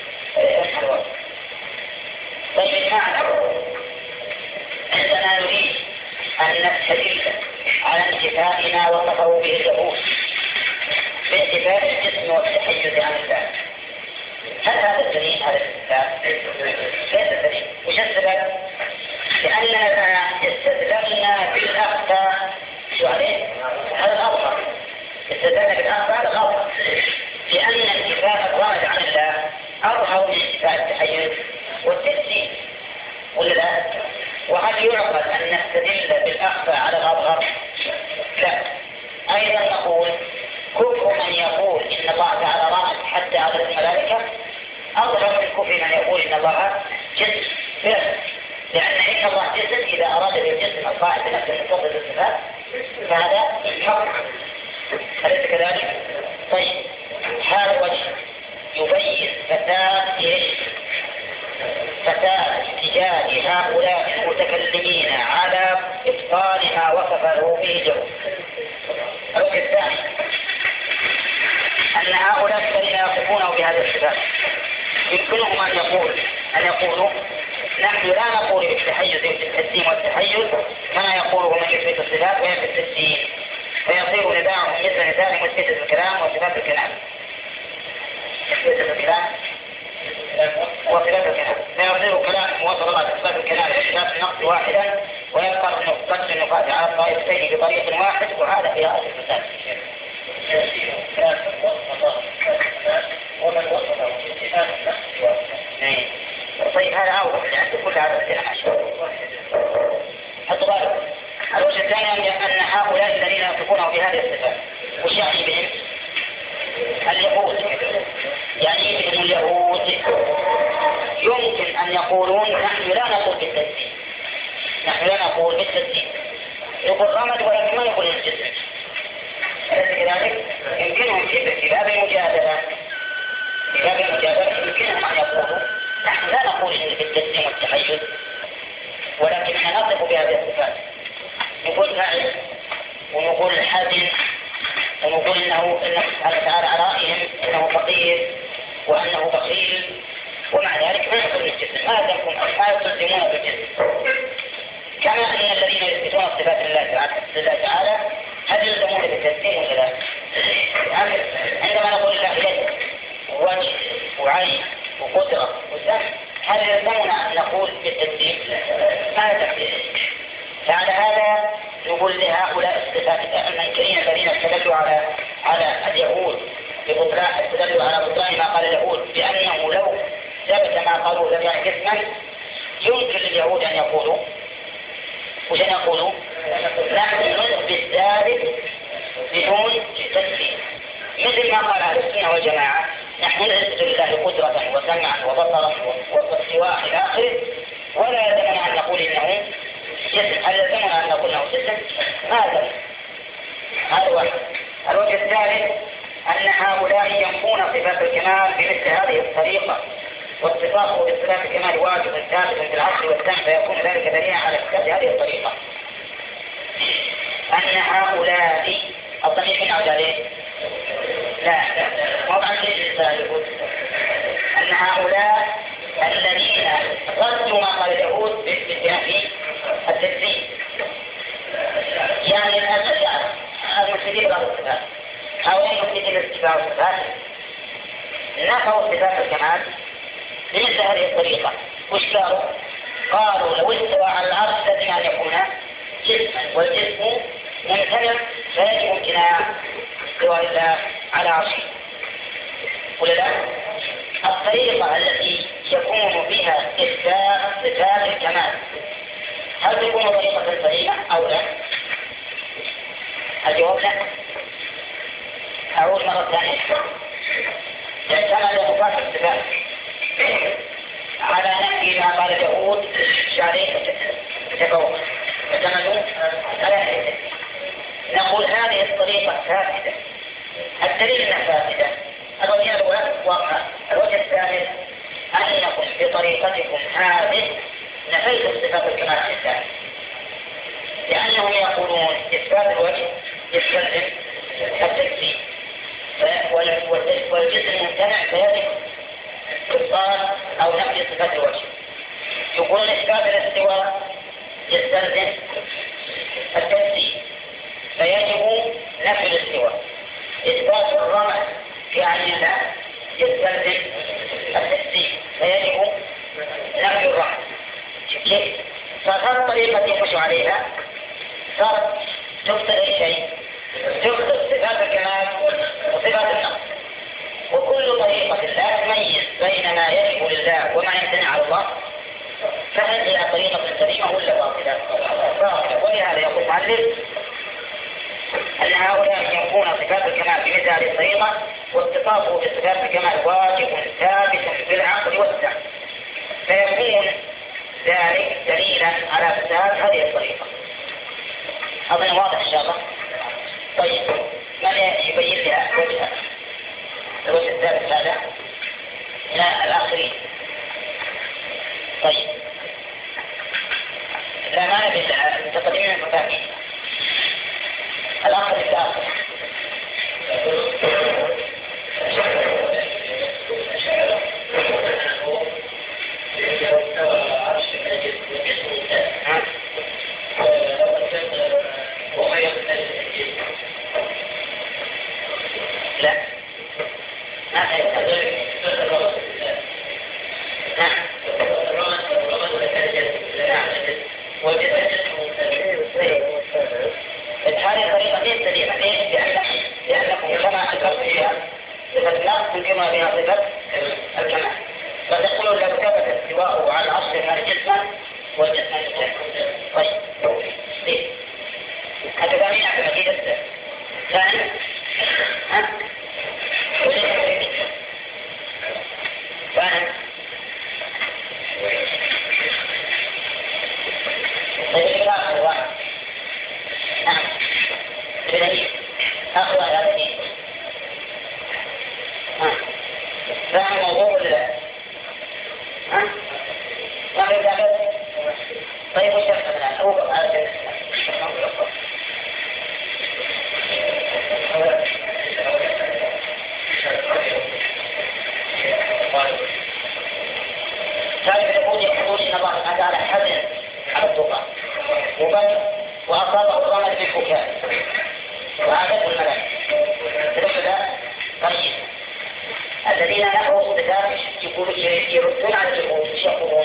Speaker 1: طيب المعنى عندنا نريد أن نستدل على انتفاء ما وصفه به اليهود بانتفاء الجسم والتحيز عن الله. هل هذا الدليل على الاستدلال؟ ليس دليل. وش السبب؟ لأننا استدللنا بالأخفى شو عليه؟ هذا الأظهر. استدللنا بالأخفى هذا الأظهر، لأن انتفاء الراد عن الله أظهر من انتفاء التحيز والتجسيم، ولا لا؟ وهل يعقل أن نستدل بالأخفى على الأظهر؟ لا. أيضا نقول كفر من يقول إن الله تعالى رمز حتى على الملائكة أظهر من كفر من يقول إن الله جسم فعلا، لأن إن الله جسم إذا أراد بالجسم القائد بنفس المفضل الصفات فهذا حق، أليس كذلك؟ طيب هذا وجه يبين فساد اتجاه هؤلاء المتكلمين على إبطال ما وصفه به الجهود. الوجه الثاني أن هؤلاء الذين يصفونه بهذه الصفات يمكنهم أن يقولوا نحن لا نقول بالتحيز والتسليم والتحيز كما يقوله من يثبت الصفات ويثبت التسليم، فيصير نزاعهم مثل نزاع مثبت الكلام وصفات الكلام. مثبت الكلام وصفات الكلام فيصير كلام وصفات صفات الكلام وصفات النقص واحدا، ويبقى قتل النقاط على الطائفتين بطريق واحد، وهذا في رأس الفساد. ومن وصفه بصفات النقص. طيب هذا أول لأن كل هذا الكلام عشان حتى بالك. الوجه الثاني أن هؤلاء الذين يصفونه بهذه الصفات وش يعني بهم؟ اليهود، يعني بهم اليهود يمكن أن يقولون نحن لا نقول بالتسليم، نحن لا نقول بالتسليم، يقول رمز ولكن ما يقول الجسم. أليس كذلك؟ يمكنهم في باب المجادلة يمكنهم أن يقولوا نحن لا نقول إن بالتسليم والتحيز ولكننا نصف بهذه الصفات، نقول فاعل ونقول حزن ونقول إنه سبحانه وتعالى على رأيهم إنه فقير وأنه بخيل، ومع ذلك ما يقول الجسم، ما يستلزمون بالجسم. كما أن الذين يثبتون الصفات لله تعالى هل يلزمون بالتسليم ولا لا؟ عندما نقول الله يد ووجه وعين وقدرة وسمع هل يلزمنا أن نقول بالتسليم؟ ما تحديد. فعلى هذا نقول لهؤلاء الصفات المنكرين الذين استدلوا على اليهود استدلوا على بطلان ما قال اليهود بأنه لو ثبت ما قالوا لم يعني جسما، يمكن لليهود أن يقولوا وش أن يقولوا نحن نثبت ذلك بدون تسليم، مثل ما قال أهل السنة والجماعة نحن نثبت لله قدرة وسمعا وبصرا واستواء إلى آخره، ولا يلزمنا أن نقول إنه جسم. هل يلزمنا أن نقول إنه جسم؟ هذا واحد. الوجه الثالث أن هؤلاء ينفون صفات الكمال بمثل هذه الطريقة، واتصافه بصفات الكمال واجب ثابت في العقل والسمع، فيكون ذلك دليلا على إثبات هذه الطريقة. أن هؤلاء الضمير من عليه لا وضع شيء أن هؤلاء الذين ردوا ما قال اليهود باستثناء التسليم، يعني المفسدين بعض الصفات هؤلاء المفسدين الاستفاء والصفات نفوا صفات الكمال بمثل هذه الطريقة. وش قالوا لو استوى على العرش لازم أن يكون جسما، والجسم ممتنع فيجب امتناع استواء الله على عرشه. ولا لا؟ الطريقة التي يكون بها إثبات صفات الكمال هل تكون طريقة سليمة أو لا؟ الجواب لا. أعود مرة ثانية. اعتمد صفات الصفات على نفي ما قال اليهود شعرين تفوق، اعتمدوا على هذه. نقول هذه الطريقة فاسدة. الدليل انها فاسدة. الوجه الأول واقع. الوجه الثالث أنكم بطريقتكم هذه نفيتم صفات الكمال عن الثاني، لأنهم يقولون إثبات الوجه يستلزم التكفير والجسم ممتنع فيجب إبطال أو نفي صفات الوجه. يقولون إثبات الاستواء يستلزم التكفير فيجب نفي الاستواء. إثبات الرمى في عين الله يستلزم التكفير فيجب نفي الرمى. كيف؟ فصارت طريقة يمشي عليها صارت تفسد أي شيء، تفسد صفات الكمال وصفات النقص. وكل طريقة لا تميز بين ما يجب لله وما يمتنع على الله فهل هي طريقة سليمة ولا باطلة؟ ولهذا يقول المؤلف أن هؤلاء ينفون صفات الكمال بمثل هذه الطريقة، واتصافه بصفات الكمال واجب ثابت بالعقل والسمع، فيكون ذلك دليلا على فساد هذه الطريقة. أظن واضح إن شاء الله. طيب من يبين لها وجهها الوجه الثالث هذا لا الآخرين؟ طيب لا ما نبي تقديم المتابعين الآخر الآخر. لا هذه طريقة ليست سليمة. لأنكم كما أنكرتم فيها صفة النقص كما بها صفة الكمال، فتقولون لو ثبت استواءه على العرش كان جسما والجسم يستحق. طيب ليه؟ هذا ثاني نعتمد نتيجة ثاني فاهم؟ طيب الآخر واحد نعم بدليل أخذ على دليل فاهم الموضوع ولا لا؟ فاهم الإجابة؟ طيب وش يحصل الآن؟ أوقف على ذلك. ثالث يقول إن الله تعالى حزن على الطوفان وأصابه الرمل بالبكاء وعادته الملائكة. طيب الذين نحوا صفات يقولون يردون على الجهود يقولون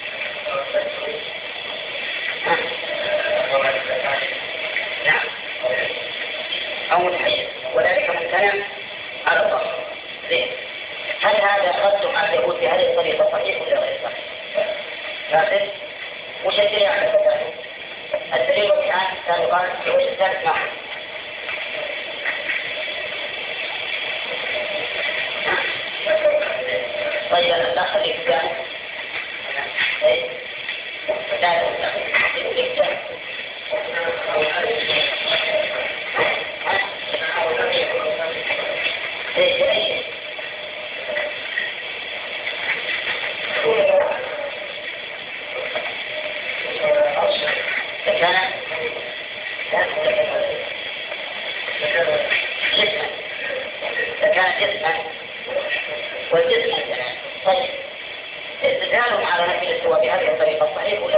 Speaker 1: نعم أو متحيز وذلك ممتنع على الله. ليه؟ هل هذا أخذتم على اليهود بهذه الطريقة صحيح ولا غير صحيح؟ فاسد وش الدليل على الفساد؟ الدليل كان سابقا وش الثالث معه؟ طيب الأخ اللي كان كان جسما والجسم كمان. طيب استدلالهم على نفي الاستواء بهذه الطريقة صحيح ولا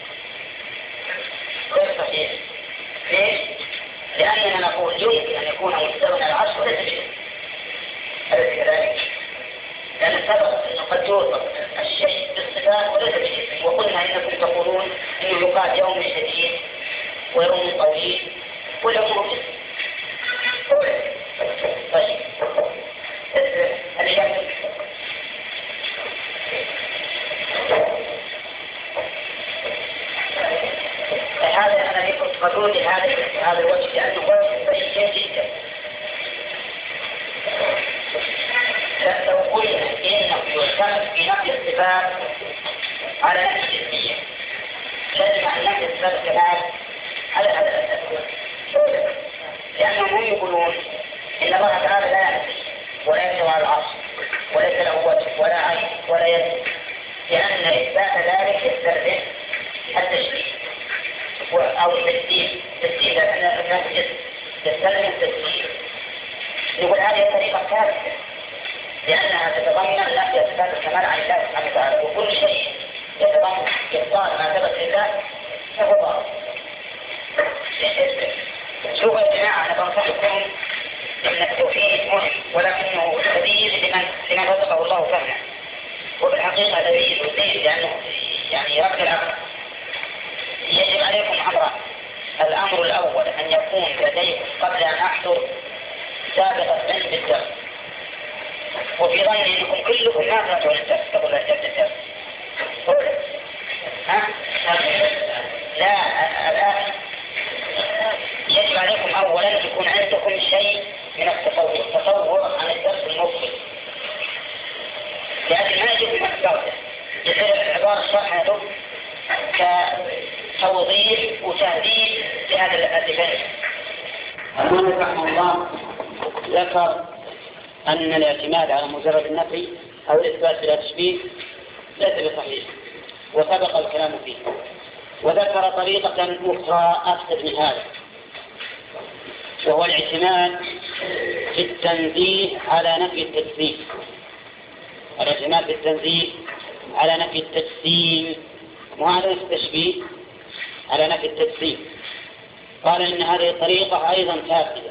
Speaker 1: غير صحيح؟ ليش؟ لأننا نقول يمكن أن يكون مستوى على العرش وليس بشيء. أليس كذلك؟ لأن سبق أنه قد يوصف الشيء بالصفات وليس بشيء، وقلنا إنكم تقولون أنه يقال يوم شديد ويوم طويل ويوم جسم. طيب الإجابة جدا. لو قلنا إنه يعتمد في نفي الصفات على نفي الجنسية لازم أن نفي الصفات الكمال على هذا الأساس، لأنهم هم يقولون إن الله تعالى لا ينفي ولا يستوى على العرش وليس له وجه ولا عين ولا يد، لأن إثبات ذلك يستلزم التشبيه أو التجسيم. تجسيم لأن يستلزم التجسيم. يقول هذه الطريقة ثابتة لأنها تتضمن نفي صفات الكمال عن الله سبحانه وتعالى، وكل شيء يتضمن إبطال ما ثبت لله فهو باطل. شوفوا يا جماعة، أنا بنصحكم إن التوحيد مهم ولكنه سبيل لمن رزقه الله فهمه، وبالحقيقة دليل وزيد لأنه يعني يربي العقل. يجب عليكم أمران: الأمر الأول أن يكون لديكم قبل أن أحضر سابقة علم بالدرس، وفي ظني أنكم كلكم ما تراجعون الدرس قبل أن تبدأ الدرس. لا، الآن يجب عليكم أولا أن يكون عندكم شيء من التصور عن الدرس المفصل، لكن ما يجب من الدرس يصير العبارة الشرح هذا كتوضيح وتهديد لهذا الدفاع.
Speaker 2: المؤلف رحمه الله ذكر أن الاعتماد على مجرد النفي أو الإثبات بلا تشبيه ليس بصحيح، وسبق الكلام فيه، وذكر طريقة أخرى أفسد من هذا، وهو الاعتماد في التنزيه على نفي التجسيم. الاعتماد في التنزيه على نفي التجسيم وعلى التشبيه على نفي التجسيم. قال إن هذه الطريقة أيضا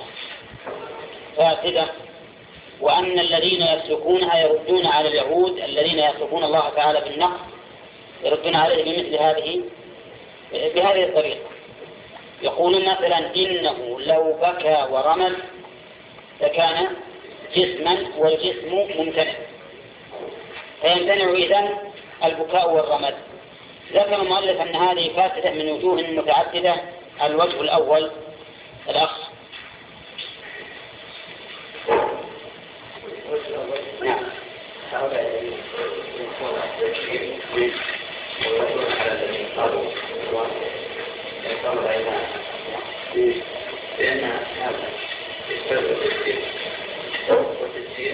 Speaker 2: فاسدة، وأن الذين يسلكونها يردون على اليهود الذين يصفون الله تعالى بالنقص، يردون عليه بهذه الطريقة. يقولون مثلا إنه لو بكى ورمل لكان جسما والجسم ممتنع، فيمتنع إذن البكاء والرمل. ذكر المؤلف أن هذه فاسدة من وجوه متعددة. الوجه الأول الأخ نعم
Speaker 3: لأن هذا يستلزم التفسير والتفسير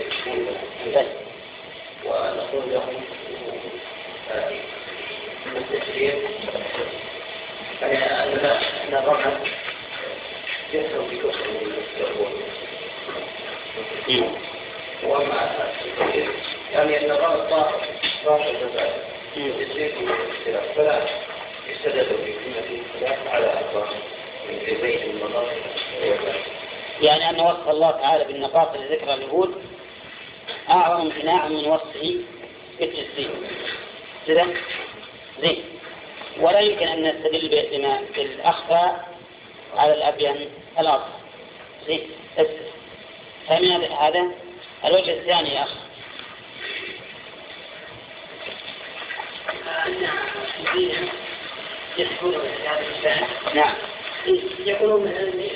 Speaker 3: ونقول لهم التفسير أن الرمل يسر بكفر وما التفسير يعني أن الرمل طاهر الجزائر يسير بالاختلاف، فلا يستدل بكلمة الاختلاف على أربعة من بيت المناطق.
Speaker 2: يعني أن وصف الله تعالى بالنقاص لذكر اليهود أعظم امتناعا من وصفه بالتجسيم. زين، ولا يمكن أن نستدل بالأخفى على الأبين الأصل. زين، ثانيا هذا الوجه الثاني يا أخ. نعم،
Speaker 4: يقولون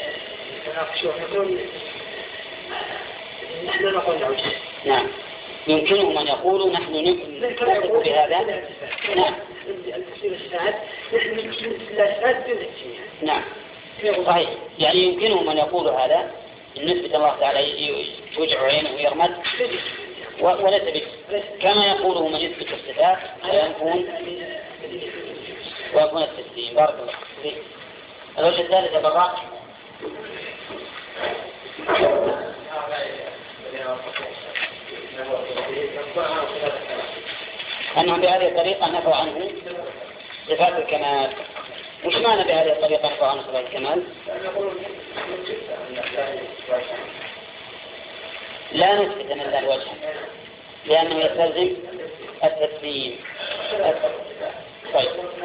Speaker 4: نحن نقول له.
Speaker 2: نعم، يمكنهم أن يقولوا نحن نثق بهذا. نعم، نعم، صحيح. يعني يمكنهم أن يقولوا هذا إن نثبت الله تعالى يوجع عينه ويرمد وليس به، كما يقوله من يثبت الصفات ويكون التسليم. بارك الله فيك. الوجه الثالث براء أنهم بهذه الطريقة نفوا عنه صفات الكمال. وش معنى بهذه الطريقة نفوا عنه صفات الكمال؟ لا نثبت أن الله وجها لأنه يستلزم التسليم. طيب،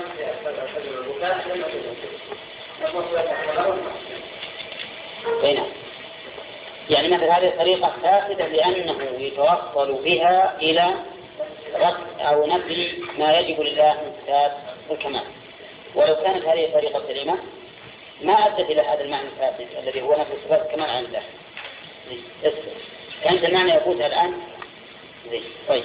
Speaker 2: يعني مثل هذه الطريقة فاسدة لأنه يتوصل بها إلى رد أو نفي ما يجب لله من صفات الكمال. ولو كانت هذه الطريقة سليمة ما أدت إلى هذا المعنى الفاسد الذي هو نفس الصفات كمان عن الله. كانت المعنى يفوت الآن. طيب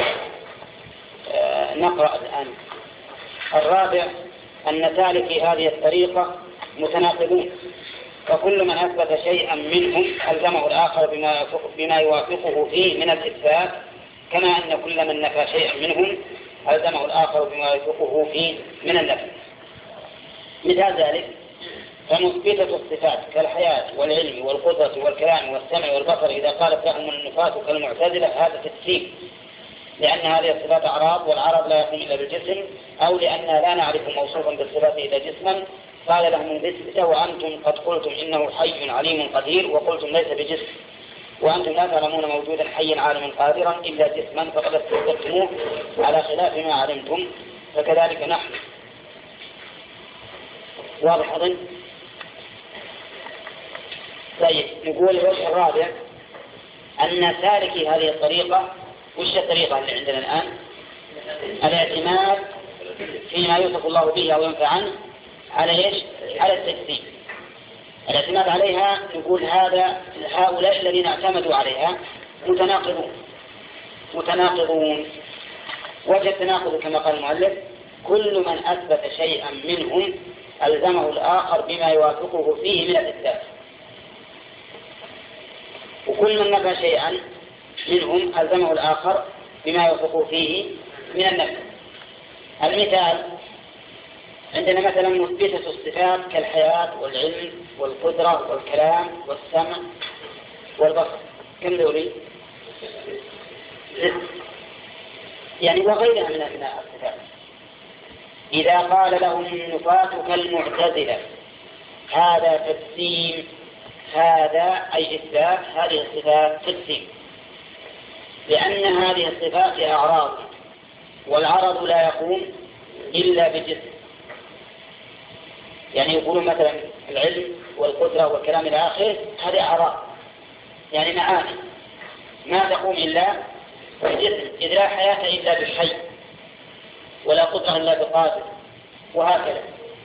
Speaker 2: نقرأ الآن. الرابع أن سالكي هذه الطريقة متناقضون، فكل من أثبت شيئا منهم ألزمه الآخر بما يوافقه فيه من الإثبات، كما أن كل من نفى شيئا منهم ألزمه الآخر بما يوافقه فيه من النفي. مثال ذلك فمثبتة الصفات كالحياة والعلم والقدرة والكلام والسمع والبصر إذا قالت لهم النفاة كالمعتزلة هذا تكذيب، لأن هذه الصفات أعراض والعرض لا يقوم إلا بالجسم، أو لأننا لا نعرف موصوفا بالصفات إلا جسما. قال لهم المثبتة وأنتم قد قلتم إنه حي عليم قدير وقلتم ليس بجسم، وأنتم لا تعلمون موجودا حيا عالما قادرا إلا جسما فقد استثبتموه على خلاف ما علمتم، فكذلك نحن. واضح أظن؟ طيب نقول الوجه الرابع أن سالكي هذه الطريقة، وش الطريقة اللي عندنا الآن؟ الاعتماد فيما يوصف الله به أو ينفع عنه على إيش؟ على التجسيم. الاعتماد عليها نقول هؤلاء الذين اعتمدوا عليها متناقضون. وجه التناقض كما قال المؤلف كل من أثبت شيئا منهم ألزمه الآخر بما يوافقه فيه من الإثبات، وكل من نفى شيئا منهم ألزمه الآخر بما يوافقه فيه من النفي. المثال عندنا مثلا مثبتة الصفات كالحياة والعلم والقدرة والكلام والسمع والبصر، كم ذولي؟ يعني وغيرها من الصفات. إذا قال لهم النفاة كالمعتزلة هذا تجسيم، هذا أي إثبات هذه الصفات تجسيم، لأن هذه الصفات أعراض والعرض لا يقوم إلا بجسم. يعني يقولون مثلا العلم والقدرة والكلام إلى آخره هذه أعراض، يعني معاني ما تقوم إلا بالجسم، إذ لا حياة إلا بالحي ولا قدرة إلا بقادر، وهكذا.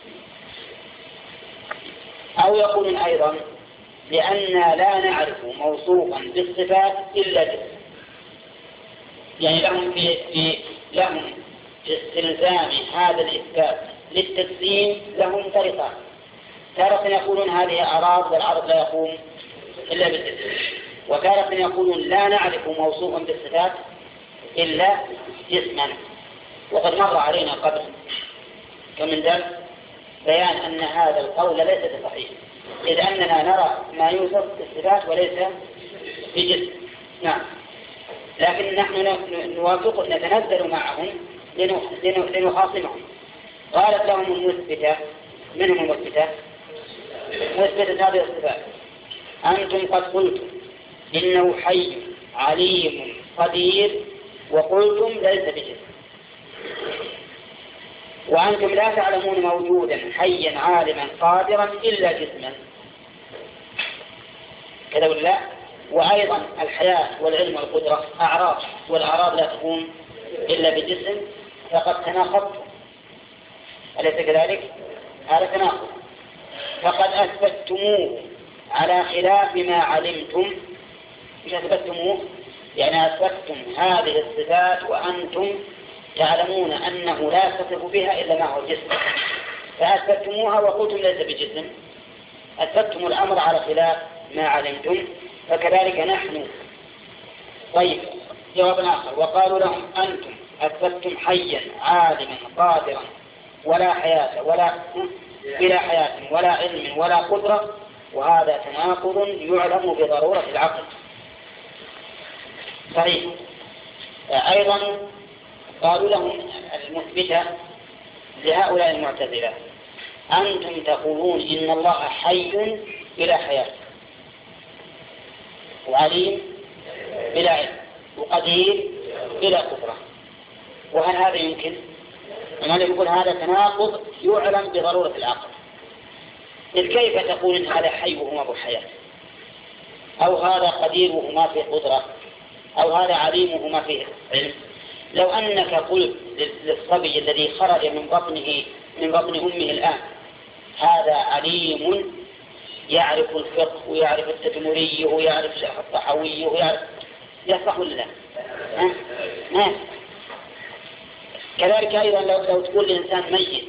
Speaker 2: أو يقولون أيضا لأننا لا نعرف موصوفا بالصفات إلا جسم، يعني لهم في استلزام هذا الإثبات للتجسيم لهم طريقان. تارة يقولون هذه أعراض والعرض لا يقوم إلا بالجسم، وتارة يقولون لا نعرف موصوفا بالصفات إلا جسما. وقد مر علينا قبل كمن ذلك بيان أن هذا القول ليس بصحيح، إذ أننا نرى ما يوصف بالصفات وليس بجسم. نعم، لكن نحن نوافق نتنزل معهم لنخاصمهم. قالت لهم المثبتة، منهم المثبتة مثبتة هذه الصفات أنتم قد قلتم إنه حي عليم قدير وقلتم ليس بجسم، وأنتم لا تعلمون موجودا حيا عالما قادرا إلا جسما، كذا ولا لا؟ وأيضا الحياة والعلم والقدرة أعراض، والأعراض لا تقوم إلا بجسم، فقد تناقضتم، أليس كذلك؟ هذا تناقض، فقد أثبتموه على خلاف ما علمتم. مش أثبتموه يعني أثبتم هذه الصفات وأنتم تعلمون أنه لا يتصف بها إلا ما هو الجسم، فأثبتموها وقلتم ليس بجسم، أثبتم الأمر على خلاف ما علمتم، فكذلك نحن. طيب جواب آخر، وقالوا لهم أنتم أثبتم حيا عالما قادرا ولا حياة بلا حياة ولا علم ولا قدرة، وهذا تناقض يعلم بضرورة العقل. صحيح. أيضا قالوا لهم المثبتة لهؤلاء المعتزلة أنتم تقولون إن الله حي بلا حياة وعليم بلا علم وقدير بلا قدرة، وهل هذا يمكن؟ أنا يقول هذا تناقض يعلم بضرورة العقل. إذ كيف تقول إن هذا حي وهو ما بحياة، أو هذا قدير وهو ما فيه قدرة، أو هذا عليم وهو ما فيه علم؟ لو أنك قلت للصبي الذي خرج من بطن أمه الآن هذا عليم يعرف الفقه ويعرف التدمري ويعرف شرح الطحاوي ويعرف، يصح ولا لا؟ ما كذلك أيضا لو تقول لإنسان ميت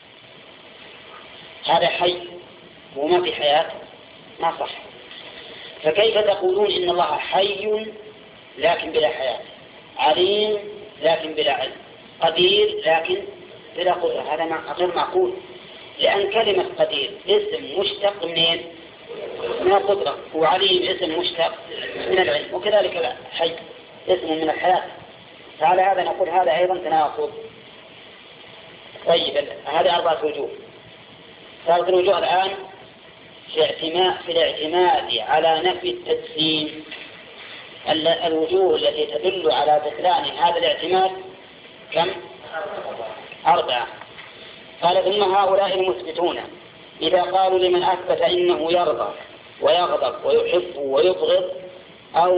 Speaker 2: هذا حي وما في حياة ما صح. فكيف تقولون إن الله حي لكن بلا حياة، عليم لكن بلا علم، قدير لكن بلا قدرة؟ هذا غير معقول، لأن كلمة قدير اسم مشتق منين؟ من القدرة، وعليم اسم مشتق من العلم، وكذلك لا حي اسم من الحياة. فعلى هذا نقول هذا أيضا تناقض. طيب هذه 4 وجوه. ثالث الوجوه الآن في الاعتماد على نفي التجسيم. الوجوه التي تدل على بطلان هذا الاعتماد كم؟ 4. قال ثم هؤلاء المثبتون إذا قالوا لمن أثبت إنه يرضى ويغضب ويحب ويبغض أو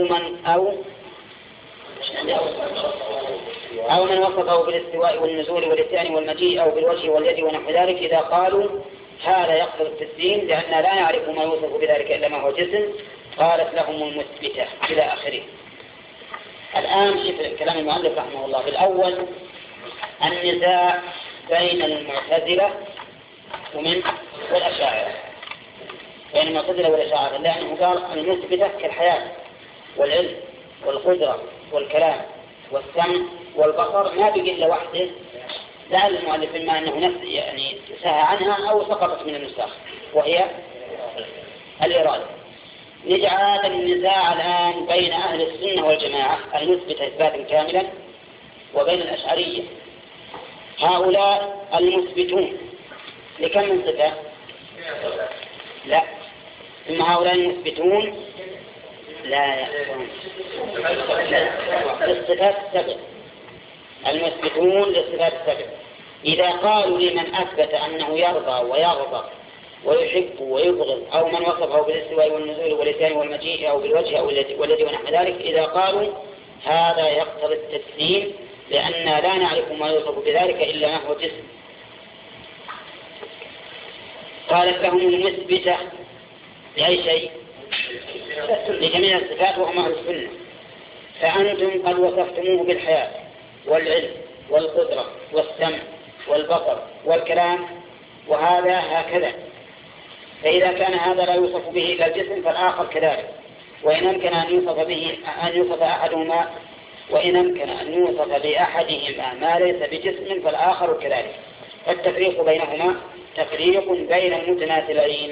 Speaker 2: من وصفه بالاستواء والنزول والاتيان والمجيء أو بالوجه واليد ونحو ذلك، إذا قالوا هذا يقتضي التسليم لأننا لا نعرف ما يوصف بذلك إلا ما هو جسم، قالت لهم المثبتة إلى آخره. الآن شوف كلام المؤلف رحمه الله. بالأول النزاع بين المعتزلة والأشاعرة، بين المعتزلة والأشاعرة، لأنه قال المثبتة كالحياة والعلم والقدرة والكلام والسمع والبصر ما بقي إلا وحده، لعل المؤلف ما أنه نفس يعني سهى عنها أو سقطت من النساخ، وهي الإرادة. نجعل النزاع الآن بين أهل السنة والجماعة المثبت إثباتا كاملا وبين الأشعرية. هؤلاء المثبتون لكم من صفة؟ لا، ثم هؤلاء المثبتون لا للصفات السبع، المثبتون للصفات السبع. إذا قالوا لمن أثبت أنه يرضى ويغضب ويحب ويبغض أو من وصفه بالاستواء والنزول والاتيان والمجيء أو بالوجه أو الذي ونحو ذلك، إذا قالوا هذا يقتضي التسليم لأننا لا نعرف ما يوصف بذلك إلا ما هو جسم، قالت لهم المثبتة لأي شيء؟ لجميع الصفات وهم أهل السنة. فأنتم قد وصفتموه بالحياة والعلم والقدرة والسمع والبصر والكلام، وهذا هكذا. فإذا كان هذا لا يوصف به إلا الجسم فالآخر كذلك، وإن أمكن أن يوصف أحدهما وإن أمكن أن يوصف بأحدهما ما ليس بجسم فالآخر كذلك. التفريق بينهما تفريق بين المتماثلين.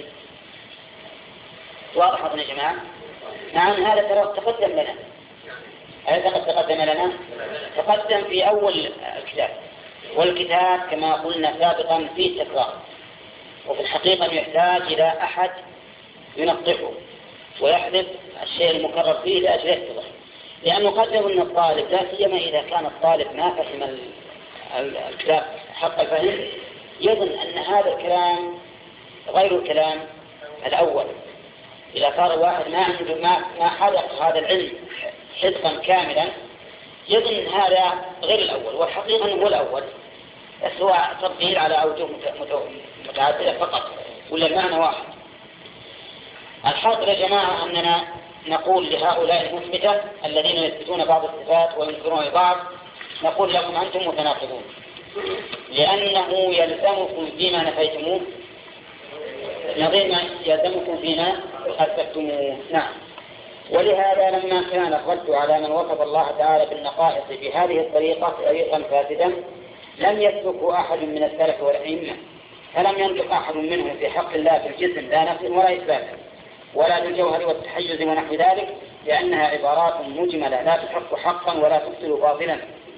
Speaker 2: واضح يا جماعة؟ نعم، هذا تقدم لنا. هذا تقدم لنا، تقدم في أول الكتاب، والكتاب كما قلنا سابقا فيه تكرار، وفي الحقيقة يحتاج إلى أحد ينقحه ويحذف الشيء المكرر فيه لأجل يتضح، لأنه قد يظن الطالب، لا سيما إذا كان الطالب ما فهم الكتاب حق الفهم، يظن أن هذا الكلام غير الكلام الأول. إذا صار واحد ما حذق هذا العلم حذقا كاملا يظن هذا غير الأول، والحقيقة أنه هو الأول، بس هو تفضيل على أوجه متعددة فقط، ولا المعنى واحد. الحاصل يا جماعة أننا نقول لهؤلاء المثبتة الذين يثبتون بعض الصفات وينكرون بعض، نقول لكم أنتم متناقضون، لأنه يلزمكم فيما نفيتموه نظير ما يلزمكم فيما أثبتموه. نعم. ولهذا لما كان الرد على من وصف الله تعالى بالنقائص بهذه الطريقة طريقا فاسدا لم يسلكه أحد من السلف والأئمة، فلم ينطق أحد منهم في حق الله في الجسم لا نفي ولا إثبات ولا بالجوهر والتحيز ونحو ذلك، لأنها عبارات مجملة لا تحق حقا ولا تبطل باطلا.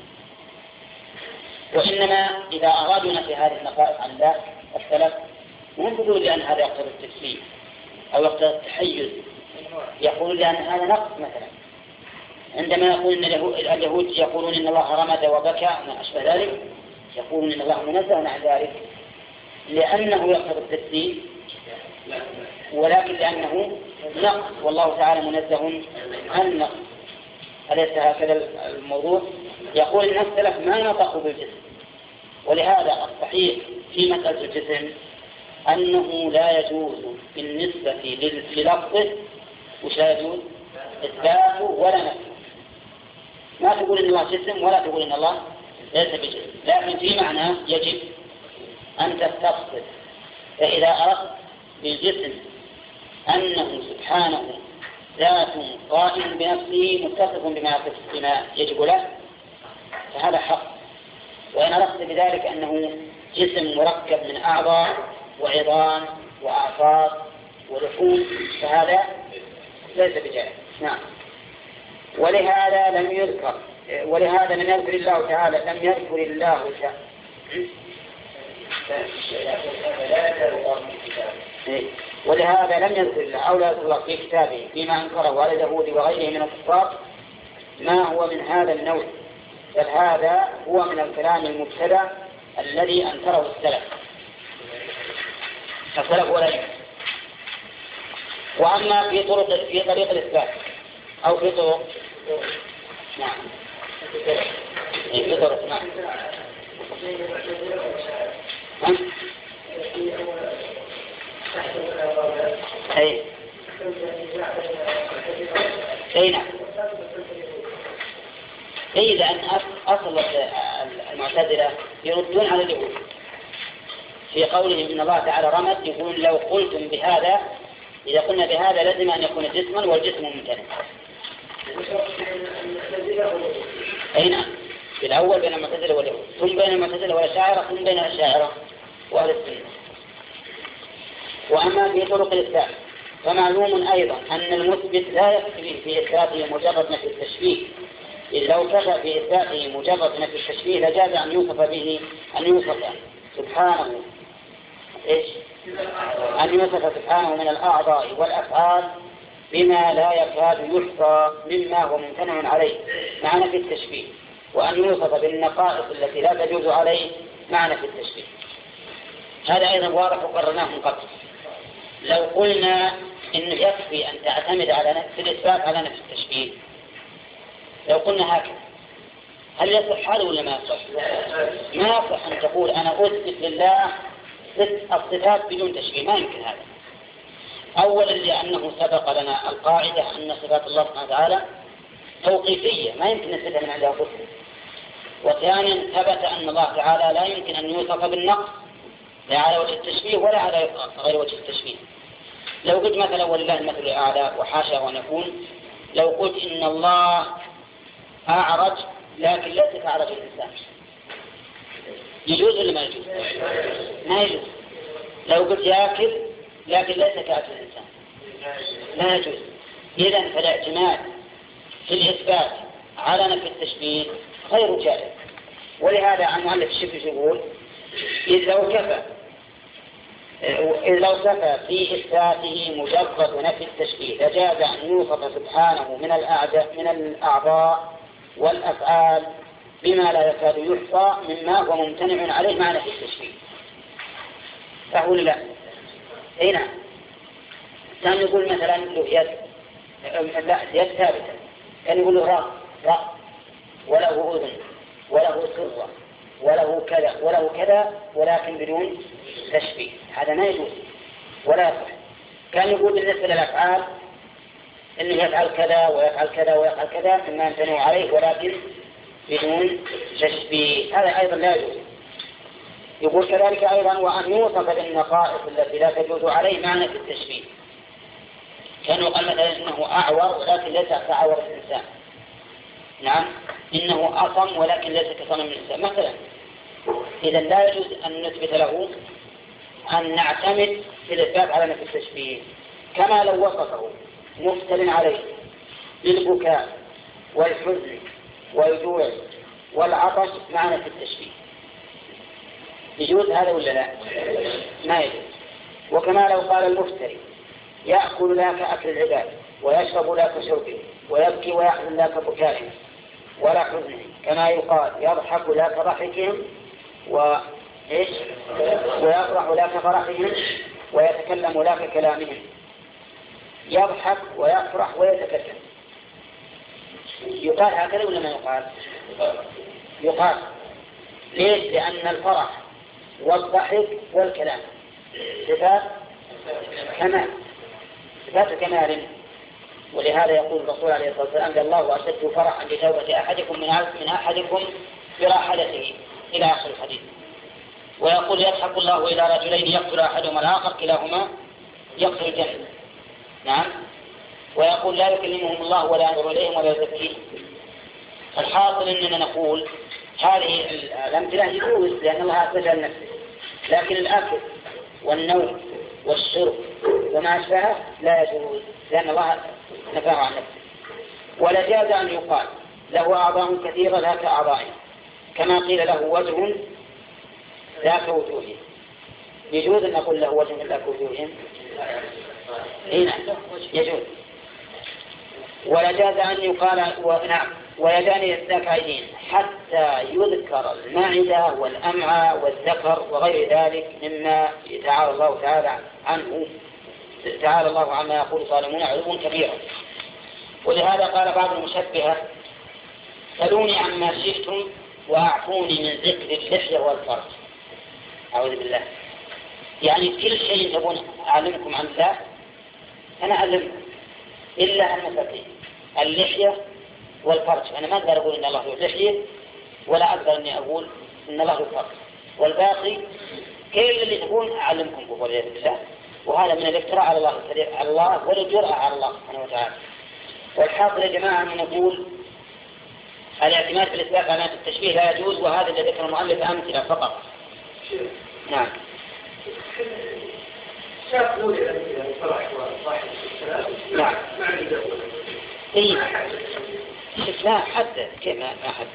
Speaker 2: وإنما إذا أرادوا نفي هذه النقائص عن الله السلف مو يقولون لأن هذا يقتضي التجسيم أو يقتضي التحيز، يقولون لأن هذا نقص. مثلا عندما يقول إن اليهود يقولون إن الله رمد وبكى ما أشبه ذلك، يقولون إن الله منزه عن ذلك لأنه يقتضي التجسيم، ولكن لأنه نقص، والله تعالى منزه عن النقص. أليس هكذا الموضوع؟ يقول إن السلف ما نطقوا بالجسم، ولهذا الصحيح في مسألة الجسم أنه لا يجوز بالنسبة للفظه وش لا يجوز إثباته ولا نفيه. ما تقول إن الله جسم ولا تقول إن الله ليس بجسم، لكن في معنى يجب أن تستفصل. فإذا أردت بالجسم أنه سبحانه ذات قائم بنفسه متصف بما يجب له فهذا حق، وإن أردت بذلك أنه جسم مركب من أعضاء وعظام وأعصاب ولحوم فهذا ليس بجائز. نعم. ولهذا لم يذكر الله تعالى ولهذا لم يذكر الله أو لا يذكر الله في كتابه فيما أنكره على اليهود وغيره من الكفار ما هو من هذا النوع، بل هذا هو من الكلام المبتدع الذي أنكره السلف ولا يمكن. وأما في طريق الإثبات أو في طرق نعم في طرق نعم أي نعم. أي لأن أصل المعتزلة يردون على اليهود في قولهم إن الله تعالى رمز، يقول لو قلتم بهذا إذا قلنا بهذا لازم أن يكون جسما والجسم ممتنع. أي نعم. في الأول بين المعتزلة واليهود، ثم بين المعتزلة والأشاعرة، ثم بين الأشاعرة وأهل السنة. وأما في طرق الإثبات فمعلوم أيضا أن المثبت لا يكفي في إثباته مجرد نفي التشبيه، إذ لو كفى في إثباته مجرد نفي التشبيه لجاز أن يوصف سبحانه من الأعضاء والأفعال بما لا يكاد يحصى مما هو ممتنع عليه مع نفي التشبيه، وأن يوصف بالنقائص التي لا تجوز عليه مع نفي التشبيه. هذا أيضا واضح وقررناه من قبل. لو قلنا إنه يكفي أن تعتمد على نفس الإثبات على نفس التشبيه، لو قلنا هكذا هل يصح هذا ولا ما يصح؟ ما يصح أن تقول أنا أثبت لله الصفات بدون تشبيه، ما يمكن هذا. أولا لأنه سبق لنا القاعدة أن صفات الله سبحانه وتعالى توقيفية ما يمكن نثبتها من عندها قصة. وثانيا ثبت أن الله تعالى لا يمكن أن يوصف بالنقص لا على وجه التشبيه ولا على غير وجه التشبيه. لو قلت مثلا ولله المثل الأعلى وحاشا أن يكون، لو قلت إن الله أعرج لكن ليس كأعرج الإنسان، يجوز ولا ما يجوز؟ ما يجوز. لو قلت يأكل لكن ليس كأكل الإنسان لا يجوز. إذن فالاعتماد في الإثبات على نفي التشبيه غير جائز. ولهذا عن مؤلف الشبه يقول إذ لو كفى في إثباته مجرد نفي التشبيه لجاز أن يوصف سبحانه من الأعضاء والأفعال بما لا يكاد يحصى مما هو ممتنع عليه مع نفي التشبيه. فهو لا. أي نعم. كان يقول مثلا له يد ثابتة، كان يقول له رأس وله أذن وله سرة وله كذا ولكن بدون تشبيه، هذا ما يجوز ولا يصح. كان يقول بالنسبة للأفعال إنه يفعل كذا ويفعل كذا ويفعل كذا مما يمتنع عليه ولكن بدون تشبيه، هذا أيضا لا يجوز. يقول كذلك أيضا وأن يوصف بالنقائص التي لا تجوز عليه معنى في التشبيه. كانوا قال مثلا إنه أعور ولكن ليس كأعور الإنسان، نعم إنه أصم ولكن ليس كصم الإنسان مثلا. إذا لا يجوز أن نثبت له أن نعتمد في الإثبات على نفي التشبيه. كما لو وصفه مفتل عليه بالبكاء والحزن والجوع والعطش مع نفي التشبيه، يجوز هذا ولا لا؟ ما يجوز. وكما لو قال المفتري يأكل لك أكل العباد ويشرب لك شربه ويبكي ويحزن لك بكائه ولا حزنه، كما يقال يضحك لك ضحكهم ويفرح لك فرحهم ويتكلم لك كلامهم. يضحك ويفرح ويتكلم، يقال هكذا ولا ما يقال؟ يقال. ليش؟ لأن الفرح والضحك والكلام صفات كمال، صفات كمال. ولهذا يقول الرسول عليه الصلاة والسلام: الله أشد فرحا بتوبة أحدكم من أحدكم براحلته، إلى آخر الحديث. ويقول: يضحك الله إلى رجلين يقتل أحدهما الآخر كلاهما يقتل الجنة. نعم. ويقول: لا يكلمهم الله ولا ينظر إليهم ولا يزكيهم. الحاصل أننا نقول هذه الأمثلة يجوز لأن الله أثبتها لنفسه، لكن الأكل والنوم والشرب وما أشبهه لا يجوز لأن الله نفاه عن نفسه. ولا جاز أن يقال له أعضاء كثيرة لا كأعضائه، كما قيل له وجه لا كوجوههم. يجوز أن نقول له وجه لا كوجوههم؟ هنا يجوز. ولا جاز أن يقال نعم ويدان الذكرين حتى يذكر المعدة والأمعاء والذكر وغير ذلك مما تعالى الله تعالى عنه، تعالى الله عما يقول الظالمون علوا كبيرا. ولهذا قال بعض المشبهة: سلوني عما شئتم وأعطوني من ذكر اللحية والفرج. أعوذ بالله، يعني كل شيء تبون أعلمكم عن الله أنا أعلمكم إلا المفاتيح اللحية والفرج. أنا ما أقدر أقول إن الله له لحية ولا أقدر إني أقول إن الله له فرج، والباقي كل اللي تقول أعلمكم بقول الله. وهذا من الافتراء على الله والجرأة على الله سبحانه وتعالى. والحاصل يا جماعة أن نقول الاعتماد في الإثبات على التشبيه لا يجوز، وهذا الذي ذكر المؤلف أمثلة فقط. نعم. نعم. إيه. لا حتى كما أحد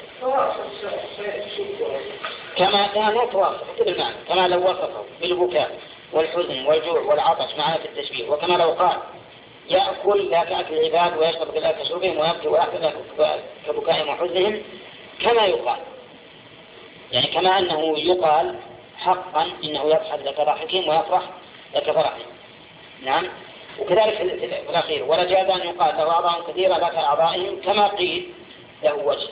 Speaker 2: كما كان يتواصف بالمعنى، كما لو وصفه بالبكاء والحزن والجوع والعطش معنا في التشبيه. وكما لو قال: يأكل لا كأكل العباد ويشرب لا كشربهم ويبكي ويأكل كبكائهم وحزنهم، كما يقال، يعني كما أنه يقال حقا إنه يضحك لك ضحكهم ويفرح لك فرحهم. نعم. وكذلك في الأخير: ولا جاز أن يقال له أعضاء كثيرة لا كأعضائهم، كما قيل له وجه.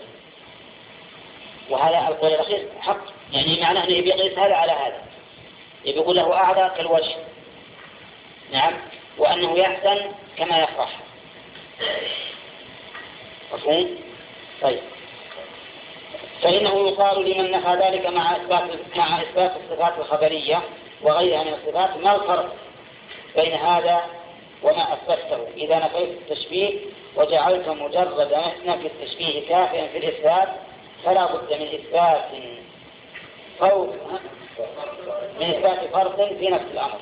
Speaker 2: وهذا القول الأخير حق، يعني معناه أنه يقيس هذا على هذا، يقول له أعضاء كالوجه. نعم. وأنه يحزن كما يفرح. مفهوم؟ طيب. فإنه يقال لمن نفى ذلك مع إثبات الصفات الخبرية وغيرها من الصفات: ما الفرق بين هذا وما أثبته إذا نفيت التشبيه وجعلت مجرد نفي التشبيه كافيا في الإثبات، فلا بد من إثبات فرق في نفس الأمر.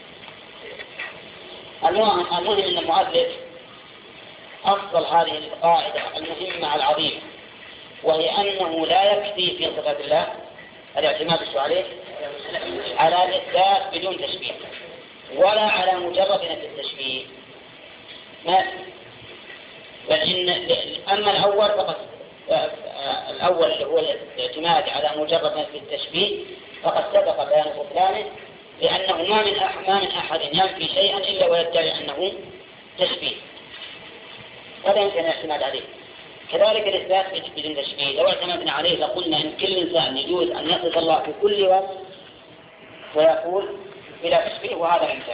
Speaker 2: المهم أن المؤلف أفضل هذه القاعدة المهمة العظيمة، وهي أنه لا يكفي في صفات الله الاعتماد عليه على الإثبات بدون تشبيه، ولا على مجرد نفي التشبيه. ما بل إن أما الأول فقط الأول اللي هو الاعتماد على مجرد نفي التشبيه فقد سبق بيان بطلانه، لأنه ما من أحد ينفي شيئا إلا ويدعي أنه تشبيه، ولا يمكن الاعتماد عليه. كذلك الإثبات بدون تشبيه، لو اعتمدنا عليه لقلنا إن كل إنسان يجوز أن يصف الله في كل وقت ويقول بلا تشبيه، وهذا يمكن.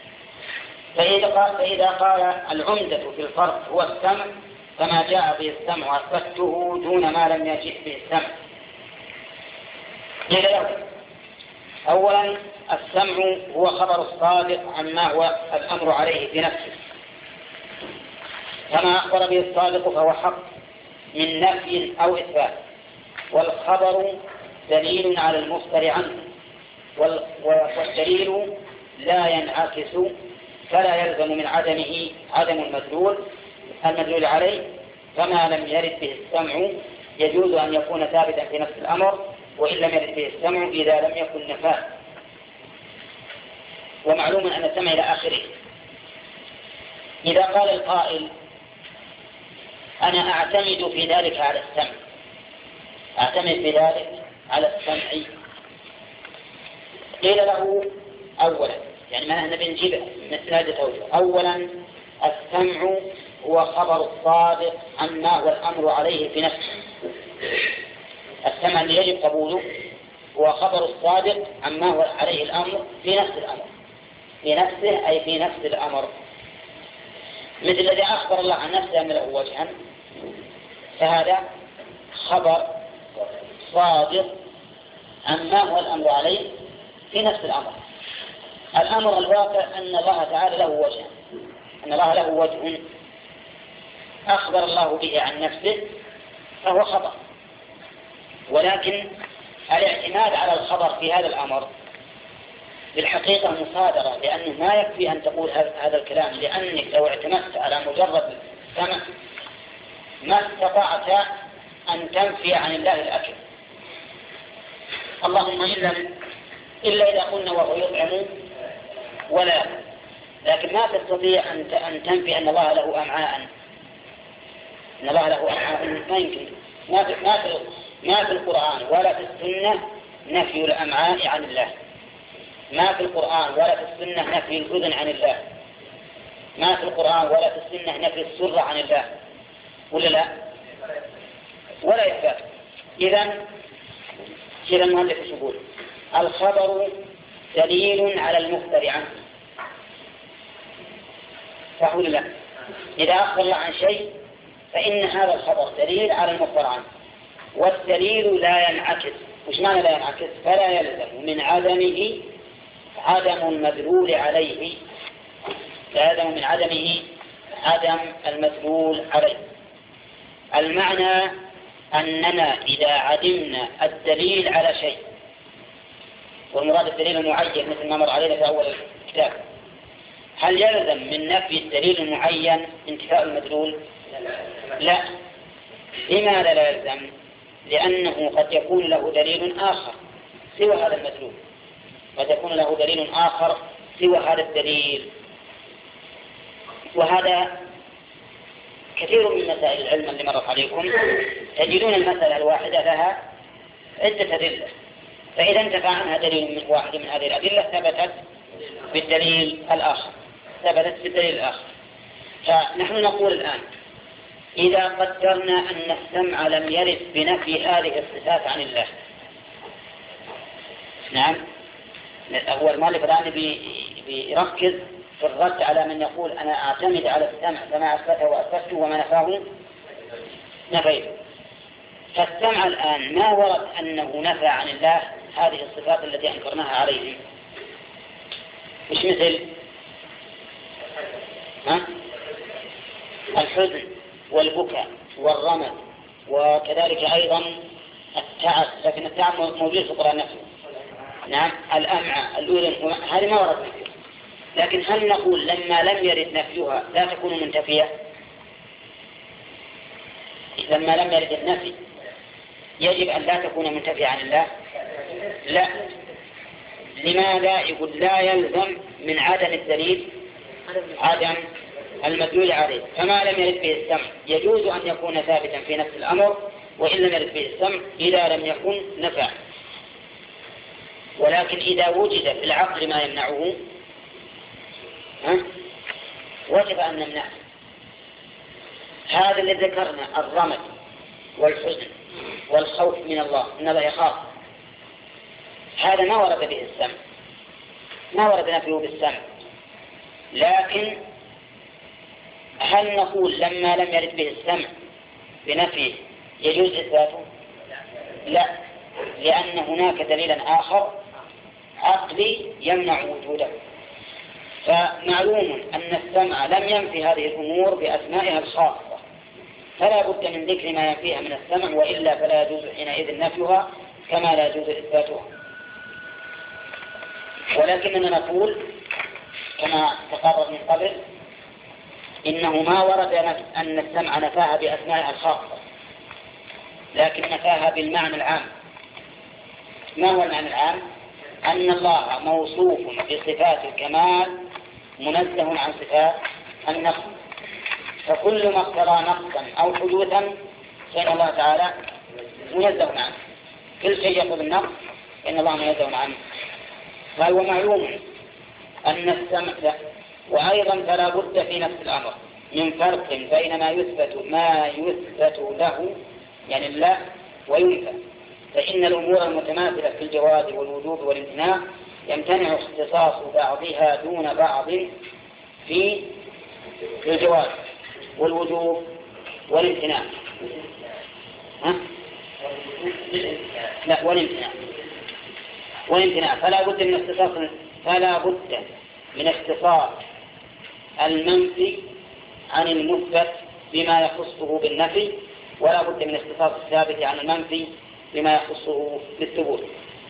Speaker 2: فإذا قال العمدة في الفرق هو السمع كما جاء به السمع أثبته دون ما لم يجئ به السمع. قيل له: أولا السمع هو خبر الصادق عما هو الأمر عليه بنفسه، كما أخبر به الصادق فهو حق من نفي أو إثبات، والخبر دليل على المخبر عنه، والدليل لا ينعكس، فلا يلزم من عدمه عدم المدلول عليه. فما لم يرد به السمع يجوز أن يكون ثابتا في نفس الأمر، وإن لم يرد به السمع إذا لم يكن نفاه. ومعلوم أن السمع إلى آخره. إذا قال القائل: أنا أعتمد في ذلك على السمع، أعتمد في ذلك على السمع، قيل له: أولا، يعني ما أنا بنجيب مثل هذه التوجيه. أولا السمع هو خبر الصادق عما هو الأمر عليه في نفسه. السمع اللي يجب قبوله هو خبر الصادق عما هو عليه الأمر في نفس الأمر، في نفسه أي في نفس الأمر. مثل الذي أخبر الله عن نفسه أن له وجها، فهذا خبر صادق عما هو الأمر عليه في نفس الأمر. الأمر الواقع أن الله تعالى له وجه، أن الله له وجه أخبر الله به عن نفسه فهو خبر، ولكن الاعتماد على الخبر في هذا الأمر بالحقيقة مصادرة، لأنه ما يكفي أن تقول هذا الكلام، لأنك لو اعتمدت على مجرد السمع ما استطعت أن تنفي عن الله الأكل، اللهم إلا إذا قلنا وهو يطعم ولا يأكل، لكن ما تستطيع أن تنفي أن الله له أمعاء، أن الله له أمعاء ما يمكن. ما في القرآن ولا في السنة نفي الأمعاء عن الله، ما في القرآن ولا في السنة نفي الأذن عن الله، ما في القرآن ولا في السنة نفي السر عن الله، ولا لا؟ ولا يثبت. إذن كذا المؤلف يقول الخبر دليل على المخبر عنه، صح ولا لا؟ إذا أخبر الله عن شيء فإن هذا الخبر دليل على المخبر عنه، والدليل لا ينعكس. وش معنى لا ينعكس؟ فلا يلزم من عدمه عدم المدلول عليه، لا يلزم من عدمه عدم المدلول عليه. المعنى أننا إذا عدمنا الدليل على شيء، والمراد الدليل المعين مثل ما مر علينا في أول الكتاب، هل يلزم من نفي الدليل المعين انتفاء المدلول؟ لا. لماذا لا يلزم؟ لأنه قد يكون له دليل آخر سوى هذا المدلول، قد يكون له دليل آخر سوى هذا الدليل، وهذا كثير من مسائل العلم اللي مرت عليكم تجدون المسألة الواحدة لها عدة أدلة، فإذا انتفع عنها دليل من واحد من هذه الأدلة ثبتت بالدليل الآخر، فنحن نقول الآن إذا قدرنا أن السمع لم يرد بنفي هذه الصفات عن الله، نعم، هو المؤلف الآن بيركز في الرد على من يقول أنا أعتمد على السمع فما أثبته وأثبته وما نفاه نفيته. فالسمع الآن ما ورد أنه نفى عن الله هذه الصفات التي أنكرناها عليه، مش مثل الحزن والبكاء والرمد، وكذلك أيضا التعب، لكن التعب موجود في القرآن نفسه، نعم، الأمعاء، الأذن، هذه ما ورد نفيها. لكن هل نقول لما لم يرد نفيها لا تكون منتفية؟ لما لم يرد النفي يجب أن لا تكون منتفية عن الله؟ لا. لماذا؟ يقول لا يلزم من عدم الدليل عدم المدلول عليه، فما لم يرد به السمع يجوز أن يكون ثابتا في نفس الأمر وإن لم يرد به السمع إذا لم يكن نفع، ولكن إذا وجد في العقل ما يمنعه وجب أن نمنعه. هذا اللي ذكرنا الرمد والحزن والخوف من الله، إن الله يخاف، هذا ما ورد به السمع، ما ورد نفيه بالسمع، لكن هل نقول لما لم يرد به السمع بنفيه يجوز إثباته؟ لا، لأن هناك دليلا آخر عقلي يمنع وجوده. فمعلوم أن السمع لم ينفي هذه الأمور بأسمائها الخاصة، فلا بد من ذكر ما ينفيها من السمع، وإلا فلا يجوز حينئذ نفيها كما لا يجوز إثباتها. ولكننا نقول كما تقرر من قبل إنه ما ورد أن السمع نفاها بأسمائها الخاصة، لكن نفاها بالمعنى العام. ما هو المعنى العام؟ أن الله موصوف بصفات الكمال منزه عن صفات النقص، فكل ما اقتضى نقصا أو حدوثا فإن الله تعالى منزه عنه، كل شيء يقول النقص فإن الله منزه عنه. فهو معلوم أن السمع له، وأيضا فلا بد في نفس الأمر من فرق بين ما يثبت له يعني الله وينفى، فإن الأمور المتماثلة في الجواز والوجوب والامتناع يمتنع اختصاص بعضها دون بعض في الجواز والوجوب والامتناع. لا، والامتناع فلا بد من اختصاص المنفي عن المثبت بما يخصه بالنفي، ولا بد من اختصاص الثابت عن المنفي بما يخصه بالثبوت.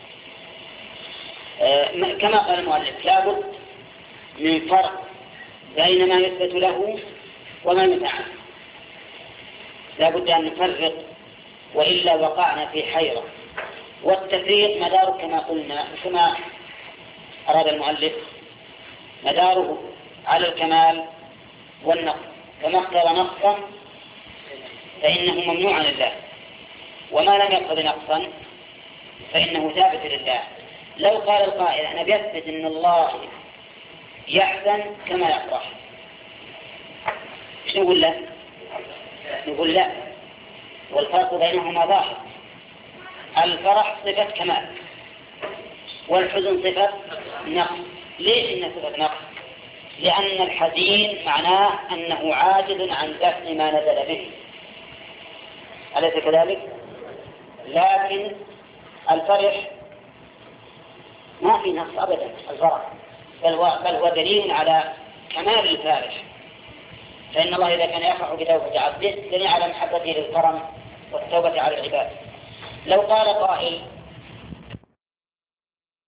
Speaker 2: كما قال المؤلف لا بد من فرق بين ما يثبت له وما ينفي عنه، لا بد أن نفرق وإلا وقعنا في حيرة. والتفريق مداره كما قلنا، كما أراد المؤلف، مداره على الكمال والنقص، فما اقتضى نقصا فإنه ممنوع لله، وما لم يقتضي نقصا فإنه ثابت لله. لو قال القائل أنا بيثبت أن الله يحزن كما يفرح، ايش نقول له؟ نقول لا، والفرق بينهما ظاهر. الفرح صفة كمال والحزن صفة نقص. ليش إنه صفة نقص؟ لأن الحزين معناه أنه عاجز عن دفع ما نزل به، أليس كذلك؟ لكن الفرح ما في نقص أبدا، الفرح بل هو دليل على كمال الفارح، فإن الله إذا كان يفرح بتوبة عبده دليل على محبته للكرم والتوبة على العباد. لو قال قائل